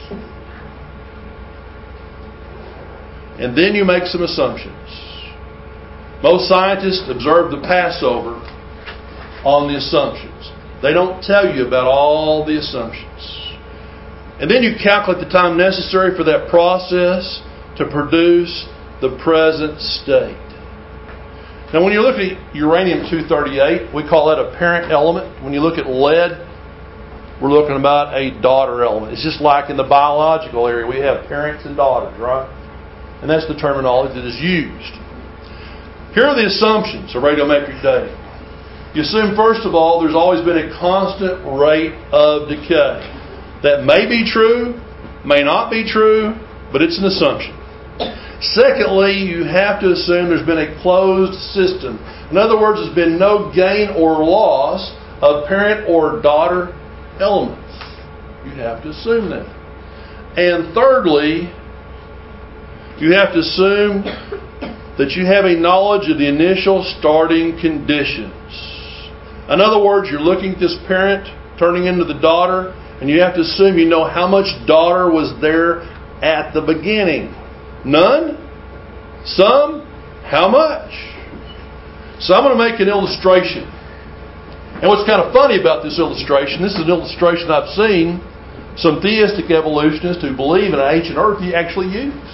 And then you make some assumptions. Most scientists observe the Passover on the assumptions. They don't tell you about all the assumptions. And then you calculate the time necessary for that process to produce the present state. Now, when you look at uranium-238, we call that a parent element. When you look at lead, we're looking about a daughter element. It's just like in the biological area, we have parents and daughters, right? And that's the terminology that is used. Here are the assumptions of radiometric dating. You assume, first of all, there's always been a constant rate of decay. That may be true, may not be true, but it's an assumption. Secondly, you have to assume there's been a closed system. In other words, there's been no gain or loss of parent or daughter elements. You have to assume that. And thirdly, you have to assume that you have a knowledge of the initial starting conditions. In other words, you're looking at this parent turning into the daughter, and you have to assume you know how much daughter was there at the beginning. None? Some? How much? So I'm going to make an illustration. And what's kind of funny about this illustration, this is an illustration I've seen some theistic evolutionists who believe in an ancient earth actually use.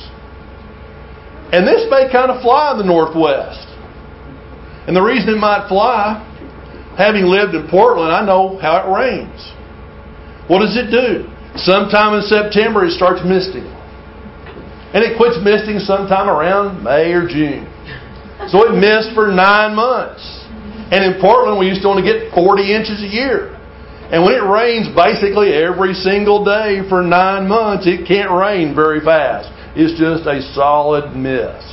And this may kind of fly in the Northwest. And the reason it might fly, having lived in Portland, I know how it rains. What does it do? Sometime in September it starts misting. And it quits misting sometime around May or June. So it missed for 9 months. And in Portland we used to only get 40 inches a year. And when it rains basically every single day for 9 months, it can't rain very fast. It's just a solid mist.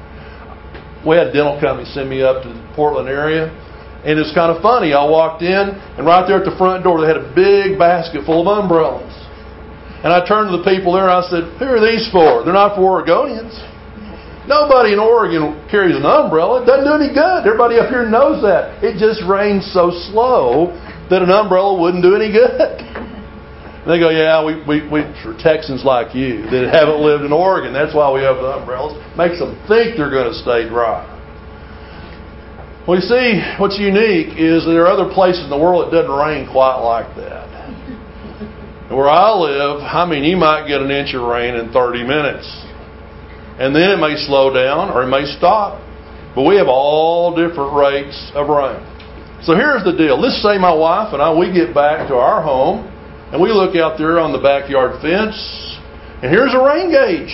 We had a dental company send me up to the Portland area. And it's kind of funny. I walked in, and right there at the front door, they had a big basket full of umbrellas. And I turned to the people there, and I said, "Who are these for? They're not for Oregonians. Nobody in Oregon carries an umbrella. It doesn't do any good. Everybody up here knows that. It just rains so slow that an umbrella wouldn't do any good." And they go, "Yeah, we for Texans like you that haven't lived in Oregon, that's why we have the umbrellas." Makes them think they're going to stay dry. Well, you see, what's unique is there are other places in the world it doesn't rain quite like that. And where I live, you might get an inch of rain in 30 minutes. And then it may slow down or it may stop. But we have all different rates of rain. So here's the deal. Let's say my wife and we get back to our home and we look out there on the backyard fence and here's a rain gauge.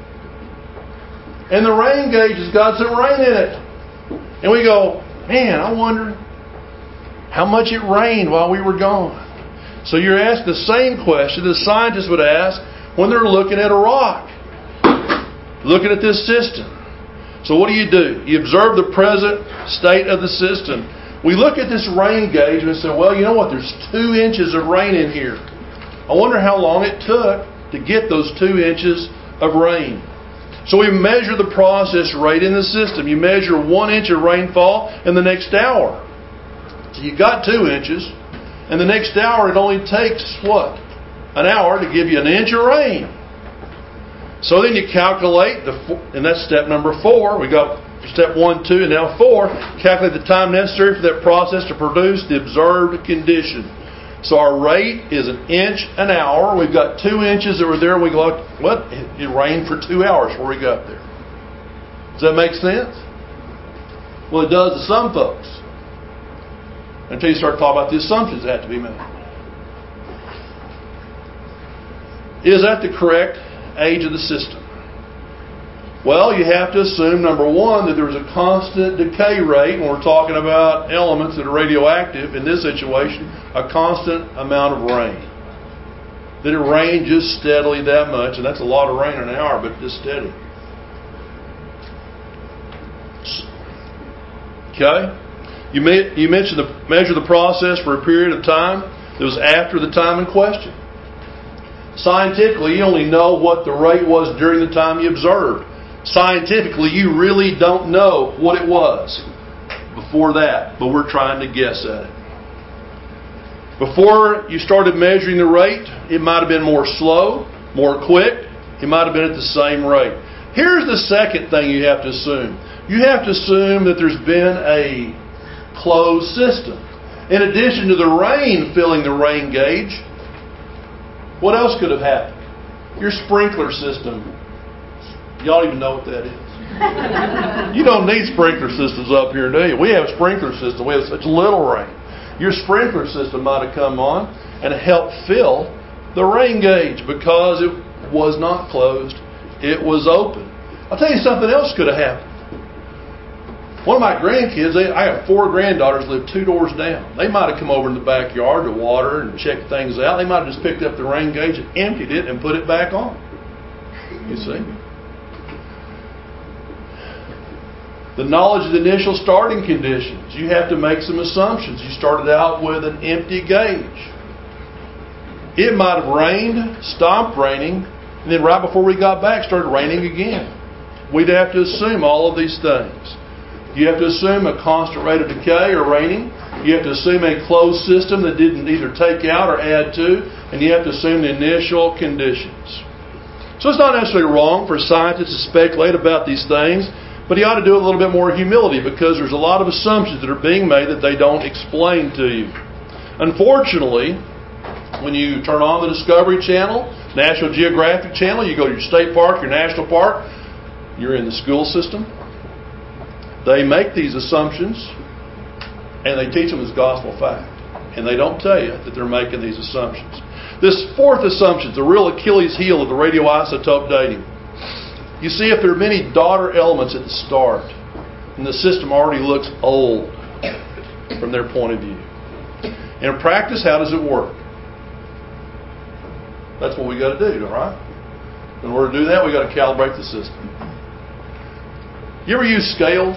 And the rain gauge has got some rain in it. And we go, "Man, I wonder how much it rained while we were gone." So you're asked the same question the scientists would ask when they're looking at a rock, looking at this system. So what do? You observe the present state of the system. We look at this rain gauge and we say, "Well, you know what? There's 2 inches of rain in here. I wonder how long it took to get those 2 inches of rain." So we measure the process rate in the system. You measure 1 inch of rainfall in the next hour. So you got 2 inches. And the next hour it only takes what? An hour to give you an inch of rain. So then you calculate, and that's step number 4. We got step 1, 2, and now 4. Calculate the time necessary for that process to produce the observed condition. So our rate is an inch an hour. We've got 2 inches that were there. We go, what? It rained for 2 hours before we got there. Does that make sense? Well, it does to some folks. Until you start talking about the assumptions that have to be made. Is that the correct age of the system? Well, you have to assume, number 1, that there's a constant decay rate when we're talking about elements that are radioactive. In this situation, a constant amount of rain. That it rained just steadily that much, and that's a lot of rain in an hour, but just steady. Okay? You measure the process for a period of time that was after the time in question. Scientifically, you only know what the rate was during the time you observed. Scientifically, you really don't know what it was before that, but we're trying to guess at it. Before you started measuring the rate, it might have been more slow, more quick. It might have been at the same rate. Here's the second thing you have to assume. You have to assume that there's been a closed system. In addition to the rain filling the rain gauge, what else could have happened? Your sprinkler system. Y'all even know what that is. You don't need sprinkler systems up here, do you? We have a sprinkler system. We have such little rain. Your sprinkler system might have come on and helped fill the rain gauge because it was not closed. It was open. I'll tell you something else could have happened. One of my grandkids, I have 4 granddaughters live 2 doors down. They might have come over in the backyard to water and check things out. They might have just picked up the rain gauge and emptied it and put it back on. You see? The knowledge of the initial starting conditions. You have to make some assumptions. You started out with an empty gauge. It might have rained, stopped raining, and then right before we got back, started raining again. We'd have to assume all of these things. You have to assume a constant rate of decay or raining. You have to assume a closed system that didn't either take out or add to. And you have to assume the initial conditions. So it's not necessarily wrong for scientists to speculate about these things. But he ought to do it a little bit more humility, because there's a lot of assumptions that are being made that they don't explain to you. Unfortunately, when you turn on the Discovery Channel, National Geographic Channel, you go to your state park, your national park, you're in the school system, they make these assumptions and they teach them as gospel fact. And they don't tell you that they're making these assumptions. This fourth assumption is the real Achilles heel of the radioisotope dating. You see, if there are many daughter elements at the start, and the system already looks old from their point of view. In practice, how does it work? That's what we got to do, right? In order to do that, we got to calibrate the system. You ever use scales?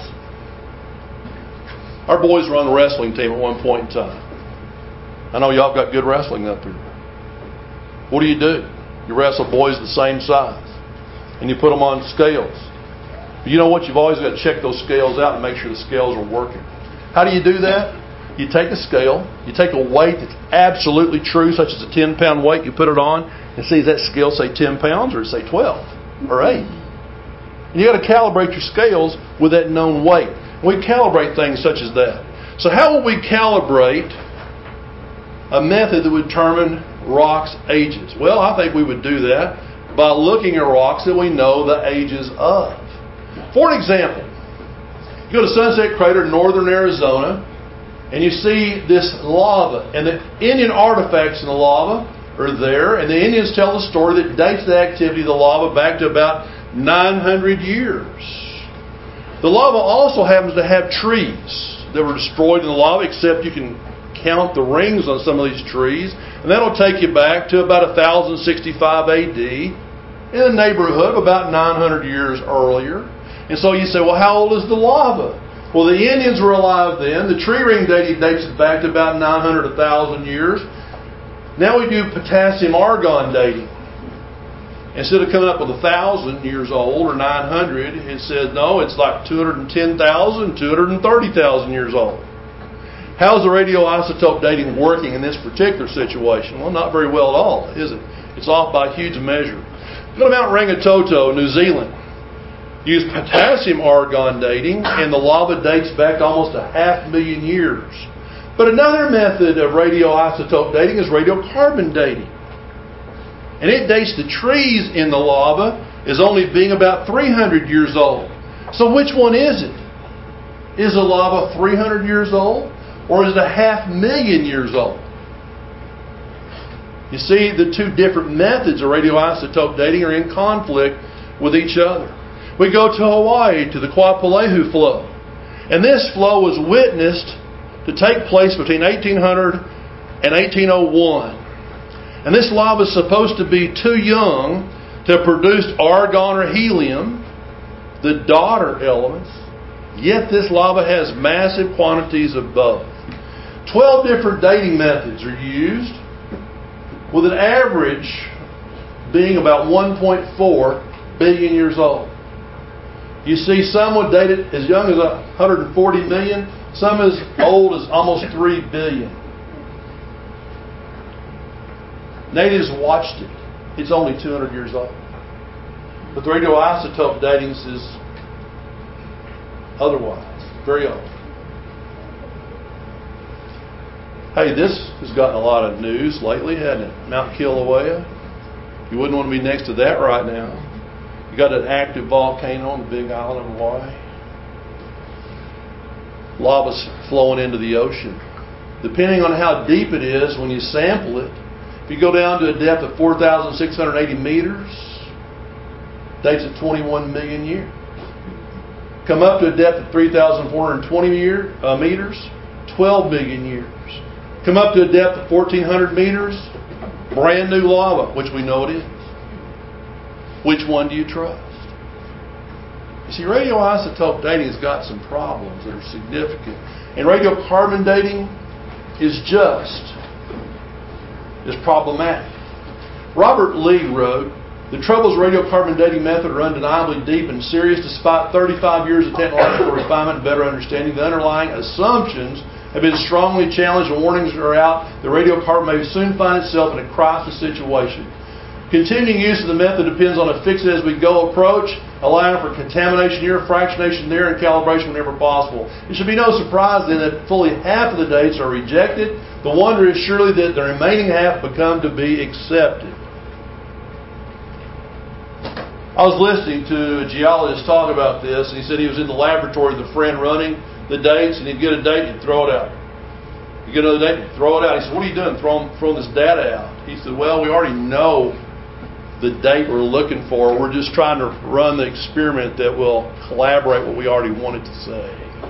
Our boys were on the wrestling team at one point in time. I know y'all got good wrestling up there. What do? You wrestle boys the same size, and you put them on scales. But you know what? You've always got to check those scales out and make sure the scales are working. How do you do that? You take a scale, you take a weight that's absolutely true, such as a 10-pound weight, you put it on, and see, does that scale say 10 pounds or does it say 12 or 8? And you got to calibrate your scales with that known weight. We calibrate things such as that. So how will we calibrate a method that would determine rocks' ages? Well, I think we would do that by looking at rocks that we know the ages of. For an example, you go to Sunset Crater in northern Arizona, and you see this lava, and the Indian artifacts in the lava are there, and the Indians tell a story that dates the activity of the lava back to about 900 years. The lava also happens to have trees that were destroyed in the lava, except you can count the rings on some of these trees, and that'll take you back to about 1065 AD, in the neighborhood of about 900 years earlier. And so you say, well, how old is the lava? Well, the Indians were alive then. The tree ring dating dates it back to about 900, 1,000 years. Now we do potassium-argon dating. Instead of coming up with 1,000 years old or 900, it says, no, it's like 210,000, 230,000 years old. How's the radioisotope dating working in this particular situation? Well, not very well at all, is it? It's off by a huge measure. Go to Mount Rangitoto, New Zealand. Use potassium-argon dating, and the lava dates back almost 500,000 years. But another method of radioisotope dating is radiocarbon dating. And it dates the trees in the lava as only being about 300 years old. So which one is it? Is the lava 300 years old? Or is it 500,000 years old? You see, the two different methods of radioisotope dating are in conflict with each other. We go to Hawaii, to the Kuapalehu flow. And this flow was witnessed to take place between 1800 and 1801. And this lava is supposed to be too young to produce argon or helium, the daughter elements. Yet this lava has massive quantities of both. 12 different dating methods are used, with an average being about 1.4 billion years old. You see, some would date it as young as 140 million, some as old as almost 3 billion. Natives watched it. It's only 200 years old. But the radioisotope dating is otherwise, very old. Hey, this has gotten a lot of news lately, hasn't it? Mount Kilauea. You wouldn't want to be next to that right now. You got an active volcano on the Big Island of Hawaii. Lava's flowing into the ocean. Depending on how deep it is, when you sample it, if you go down to a depth of 4,680 meters, dates at 21 million years. Come up to a depth of 3,420 meters, 12 million years. Come up to a depth of 1,400 meters, brand new lava, which we know it is. Which one do you trust? You see, radioisotope dating has got some problems that are significant. And radiocarbon dating is just as problematic. Robert Lee wrote, "The troubles of radiocarbon dating method are undeniably deep and serious. Despite 35 years of technological refinement and better understanding, the underlying assumptions have been strongly challenged and warnings are out that radiocarbon may soon find itself in a crisis situation." Continuing use of the method depends on a fix-it-as-we-go approach, allowing for contamination here, fractionation there, and calibration whenever possible. It should be no surprise then that fully half of the dates are rejected. The wonder is surely that the remaining half become to be accepted. I was listening to a geologist talk about this, and he said he was in the laboratory with a friend running the dates, and he'd get a date and he'd throw it out. You get another date and throw it out. He said, "What are you doing throwing this data out?" He said, "Well, we already know the date we're looking for. We're just trying to run the experiment that will collaborate what we already wanted to say."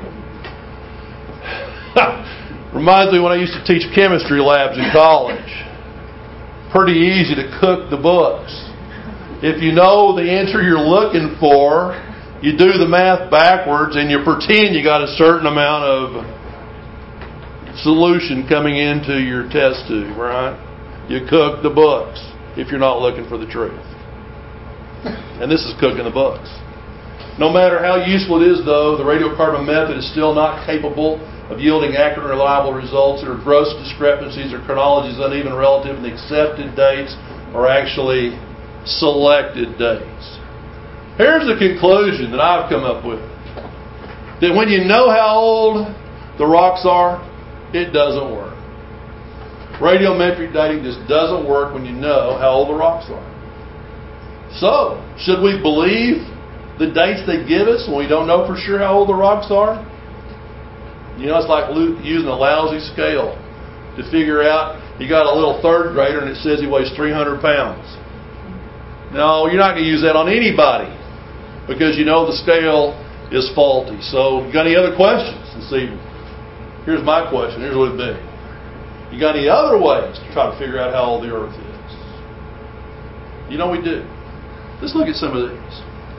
Reminds me when I used to teach chemistry labs in college. Pretty easy to cook the books. If you know the answer you're looking for, you do the math backwards and you pretend you got a certain amount of solution coming into your test tube, right? You cook the books if you're not looking for the truth. And this is cooking the books. No matter how useful it is, though, the radiocarbon method is still not capable of yielding accurate and reliable results. There are gross discrepancies or chronologies uneven relative, and the accepted dates are actually selected dates. Here's the conclusion that I've come up with. That when you know how old the rocks are, it doesn't work. Radiometric dating just doesn't work when you know how old the rocks are. So, should we believe the dates they give us when we don't know for sure how old the rocks are? You know, it's like using a lousy scale to figure out you got a little third grader and it says he weighs 300 pounds. No, you're not going to use that on anybody because you know the scale is faulty. So, you got any other questions this evening? Here's my question. Here's what it'd be. You got any other ways to try to figure out how old the earth is? You know we do. Let's look at some of these.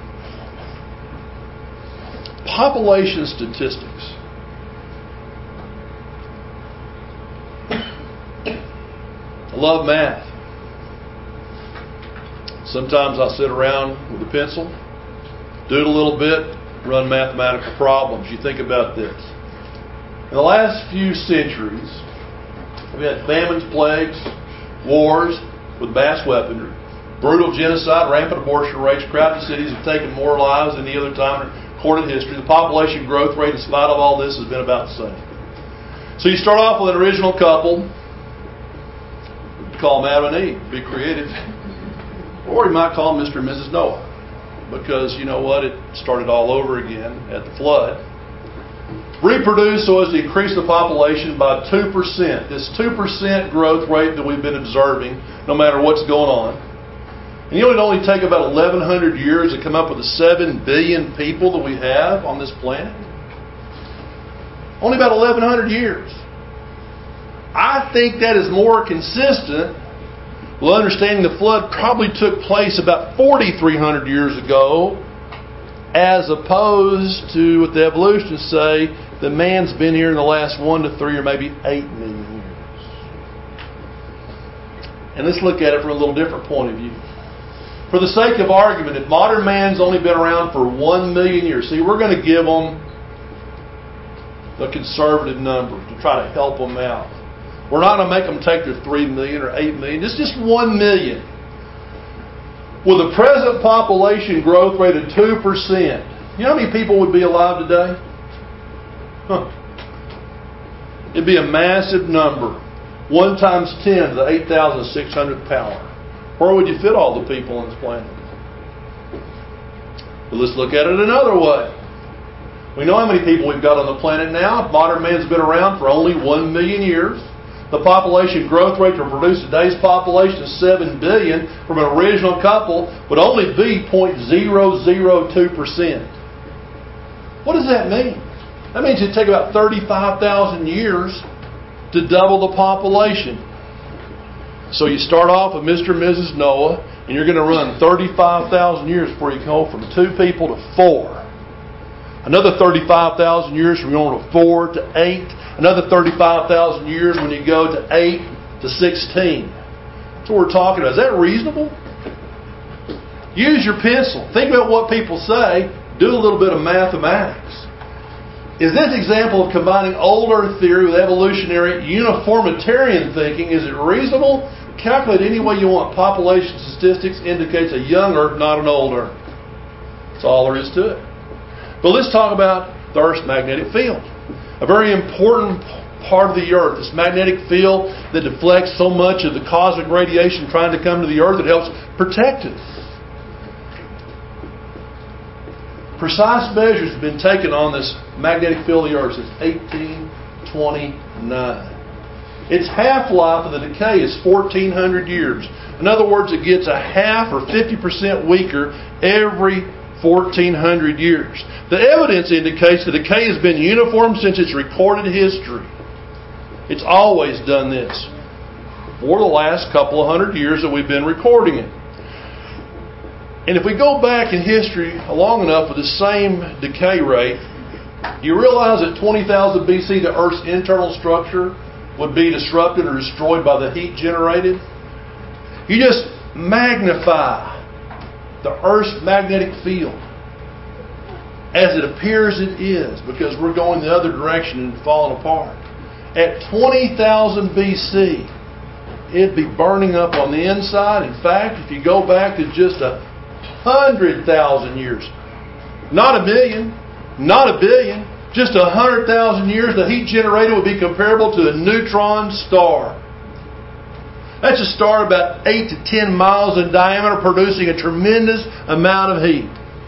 Population statistics. I love math. Sometimes I sit around with a pencil, do it a little bit, run mathematical problems. You think about this. In the last few centuries, we had famines, plagues, wars with mass weaponry, brutal genocide, rampant abortion rates, crowded cities have taken more lives than any other time in recorded history. The population growth rate, in spite of all this, has been about the same. So you start off with an original couple, call them Adam and Eve, be creative. Or you might call them Mr. and Mrs. Noah, because you know what? It started all over again at the flood. Reproduce so as to increase the population by 2%. This 2% growth rate that we've been observing, no matter what's going on. And you know, it'd only take about 1,100 years to come up with the 7 billion people that we have on this planet. Only about 1,100 years. I think that is more consistent with understanding the flood probably took place about 4,300 years ago, as opposed to what the evolutionists say, that man's been here in the last 1 to 3 or maybe 8 million years. And let's look at it from a little different point of view. For the sake of argument, if modern man's only been around for 1 million years, see, we're going to give them a conservative number to try to help them out. We're not going to make them take their 3 million or 8 million. It's just 1 million. With a present population growth rate of 2%, you know how many people would be alive today? It'd be a massive number. 1 times 10 to the 8,600th power. Where would you fit all the people on this planet? But let's look at it another way. We know how many people we've got on the planet now. Modern man's been around for only 1 million years. The population growth rate to produce today's population of 7 billion from an original couple would only be 0.002%. What does that mean? That means it'd take about 35,000 years to double the population. So you start off with Mr. and Mrs. Noah, and you're going to run 35,000 years before you go from 2 people to 4. Another 35,000 years from going to 4 to 8. Another 35,000 years when you go to 8 to 16. That's what we're talking about. Is that reasonable? Use your pencil. Think about what people say. Do a little bit of mathematics. Is this example of combining old Earth theory with evolutionary uniformitarian thinking, is it reasonable calculate any way you want. Population statistics indicates a young Earth, not an old Earth. That's all there is to it. But let's talk about the Earth's magnetic field. A very important part of the Earth, this magnetic field that deflects so much of the cosmic radiation trying to come to the Earth, that helps protect it. Precise measures have been taken on this magnetic field of the Earth since 1829. Its half-life of the decay is 1,400 years. In other words, it gets a half or 50% weaker every 1,400 years. The evidence indicates the decay has been uniform since its recorded history. It's always done this for the last couple of hundred years that we've been recording it. And if we go back in history long enough with the same decay rate, you realize that 20,000 BC, the Earth's internal structure would be disrupted or destroyed by the heat generated. You just magnify the Earth's magnetic field as it appears it is, because we're going the other direction and falling apart. At 20,000 BC, it'd be burning up on the inside. In fact, if you go back to just 100,000 years, not a million, not a billion, just 100,000 years, the heat generated would be comparable to a neutron star. That's a star about 8 to 10 miles in diameter, producing a tremendous amount of heat.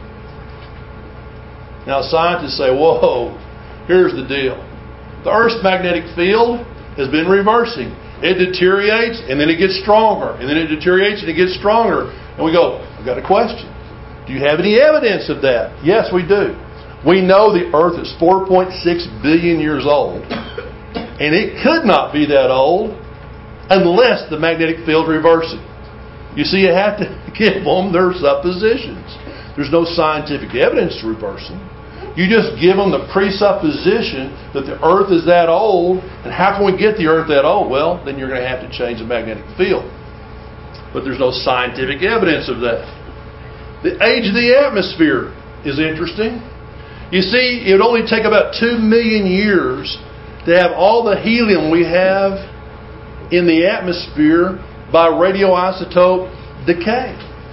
Now scientists say, whoa, here's the deal. The Earth's magnetic field has been reversing. It deteriorates and then it gets stronger. And then it deteriorates and it gets stronger. And we go, I've got a question. Do you have any evidence of that? Yes, we do. We know the Earth is 4.6 billion years old. And it could not be that old unless the magnetic field reverses. You see, you have to give them their suppositions. There's no scientific evidence to reverse them. You just give them the presupposition that the Earth is that old, and how can we get the Earth that old? Well, then you're going to have to change the magnetic field. But there's no scientific evidence of that. The age of the atmosphere is interesting. You see, it would only take about 2 million years to have all the helium we have in the atmosphere by radioisotope decay.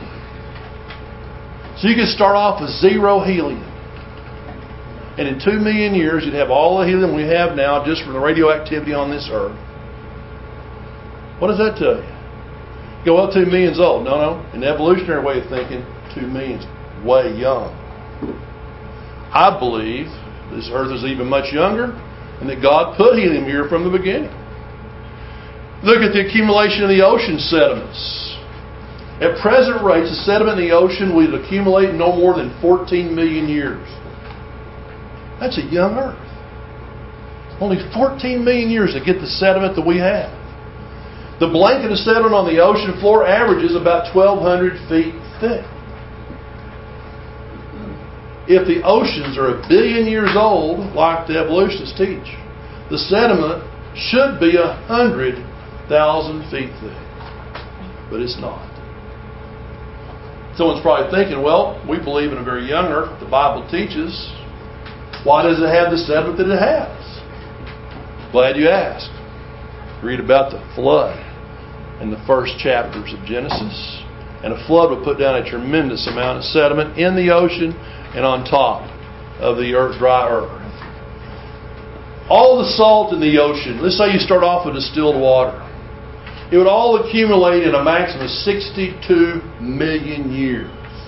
So you can start off with zero helium. And in 2 million years, you'd have all the helium we have now just from the radioactivity on this Earth. What does that tell you? You go, well, 2 million's old. No. In the evolutionary way of thinking, 2 million's way young. I believe this Earth is even much younger and that God put helium here from the beginning. Look at the accumulation of the ocean sediments. At present rates, the sediment in the ocean will accumulate in no more than 14 million years. That's a young Earth. Only 14 million years to get the sediment that we have. The blanket of sediment on the ocean floor averages about 1,200 feet thick. If the oceans are 1 billion years old, like the evolutionists teach, the sediment should be 100,000 feet thick. But it's not. Someone's probably thinking, well, we believe in a very young Earth. The Bible teaches. Why does it have the sediment that it has? Glad you asked. Read about the flood in the first chapters of Genesis. And a flood would put down a tremendous amount of sediment in the ocean and on top of the earth, dry earth. All the salt in the ocean, let's say you start off with distilled water. It would all accumulate in a maximum of 62 million years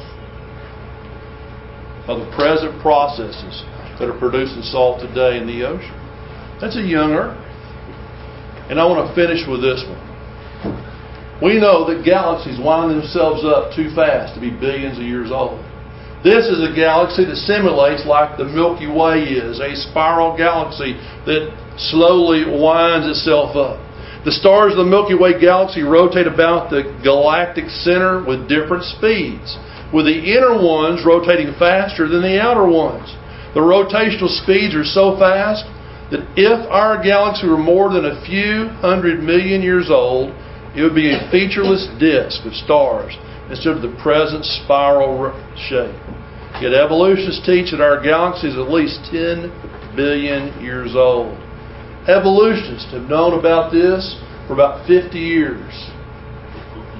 of the present processes that are producing salt today in the ocean. That's a young Earth. And I want to finish with this one. We know that galaxies wind themselves up too fast to be billions of years old. This is a galaxy that simulates like the Milky Way is, a spiral galaxy that slowly winds itself up. The stars of the Milky Way galaxy rotate about the galactic center with different speeds, with the inner ones rotating faster than the outer ones. The rotational speeds are so fast that if our galaxy were more than a few 100 million years old, it would be a featureless disk of stars instead of the present spiral shape. Yet evolutionists teach that our galaxy is at least 10 billion years old. Evolutionists have known about this for about 50 years.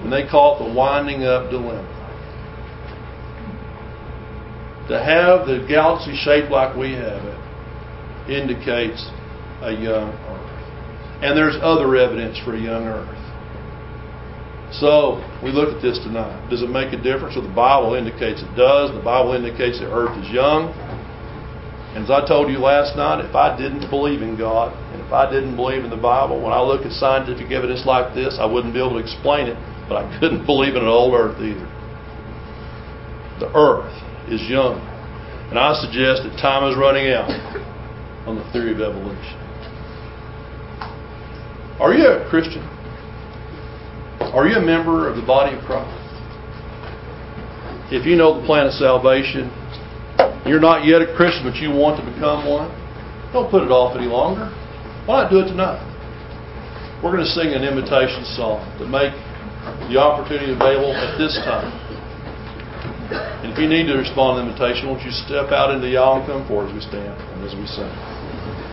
And they call it the winding up dilemma. To have the galaxy shaped like we have it indicates a young Earth. And there's other evidence for a young Earth. So, we look at this tonight. Does it make a difference? Well, the Bible indicates it does. The Bible indicates the Earth is young. And as I told you last night, if I didn't believe in God, and if I didn't believe in the Bible, when I look at scientific evidence like this, I wouldn't be able to explain it, but I couldn't believe in an old Earth either. The Earth is young. And I suggest that time is running out on the theory of evolution. Are you a Christian? Are you a member of the body of Christ? If you know the plan of salvation, you're not yet a Christian, but you want to become one, don't put it off any longer. Why not do it tonight? We're going to sing an invitation song to make the opportunity available at this time. And if you need to respond to the invitation, won't you step out into the aisle and come forward as we stand and as we sing.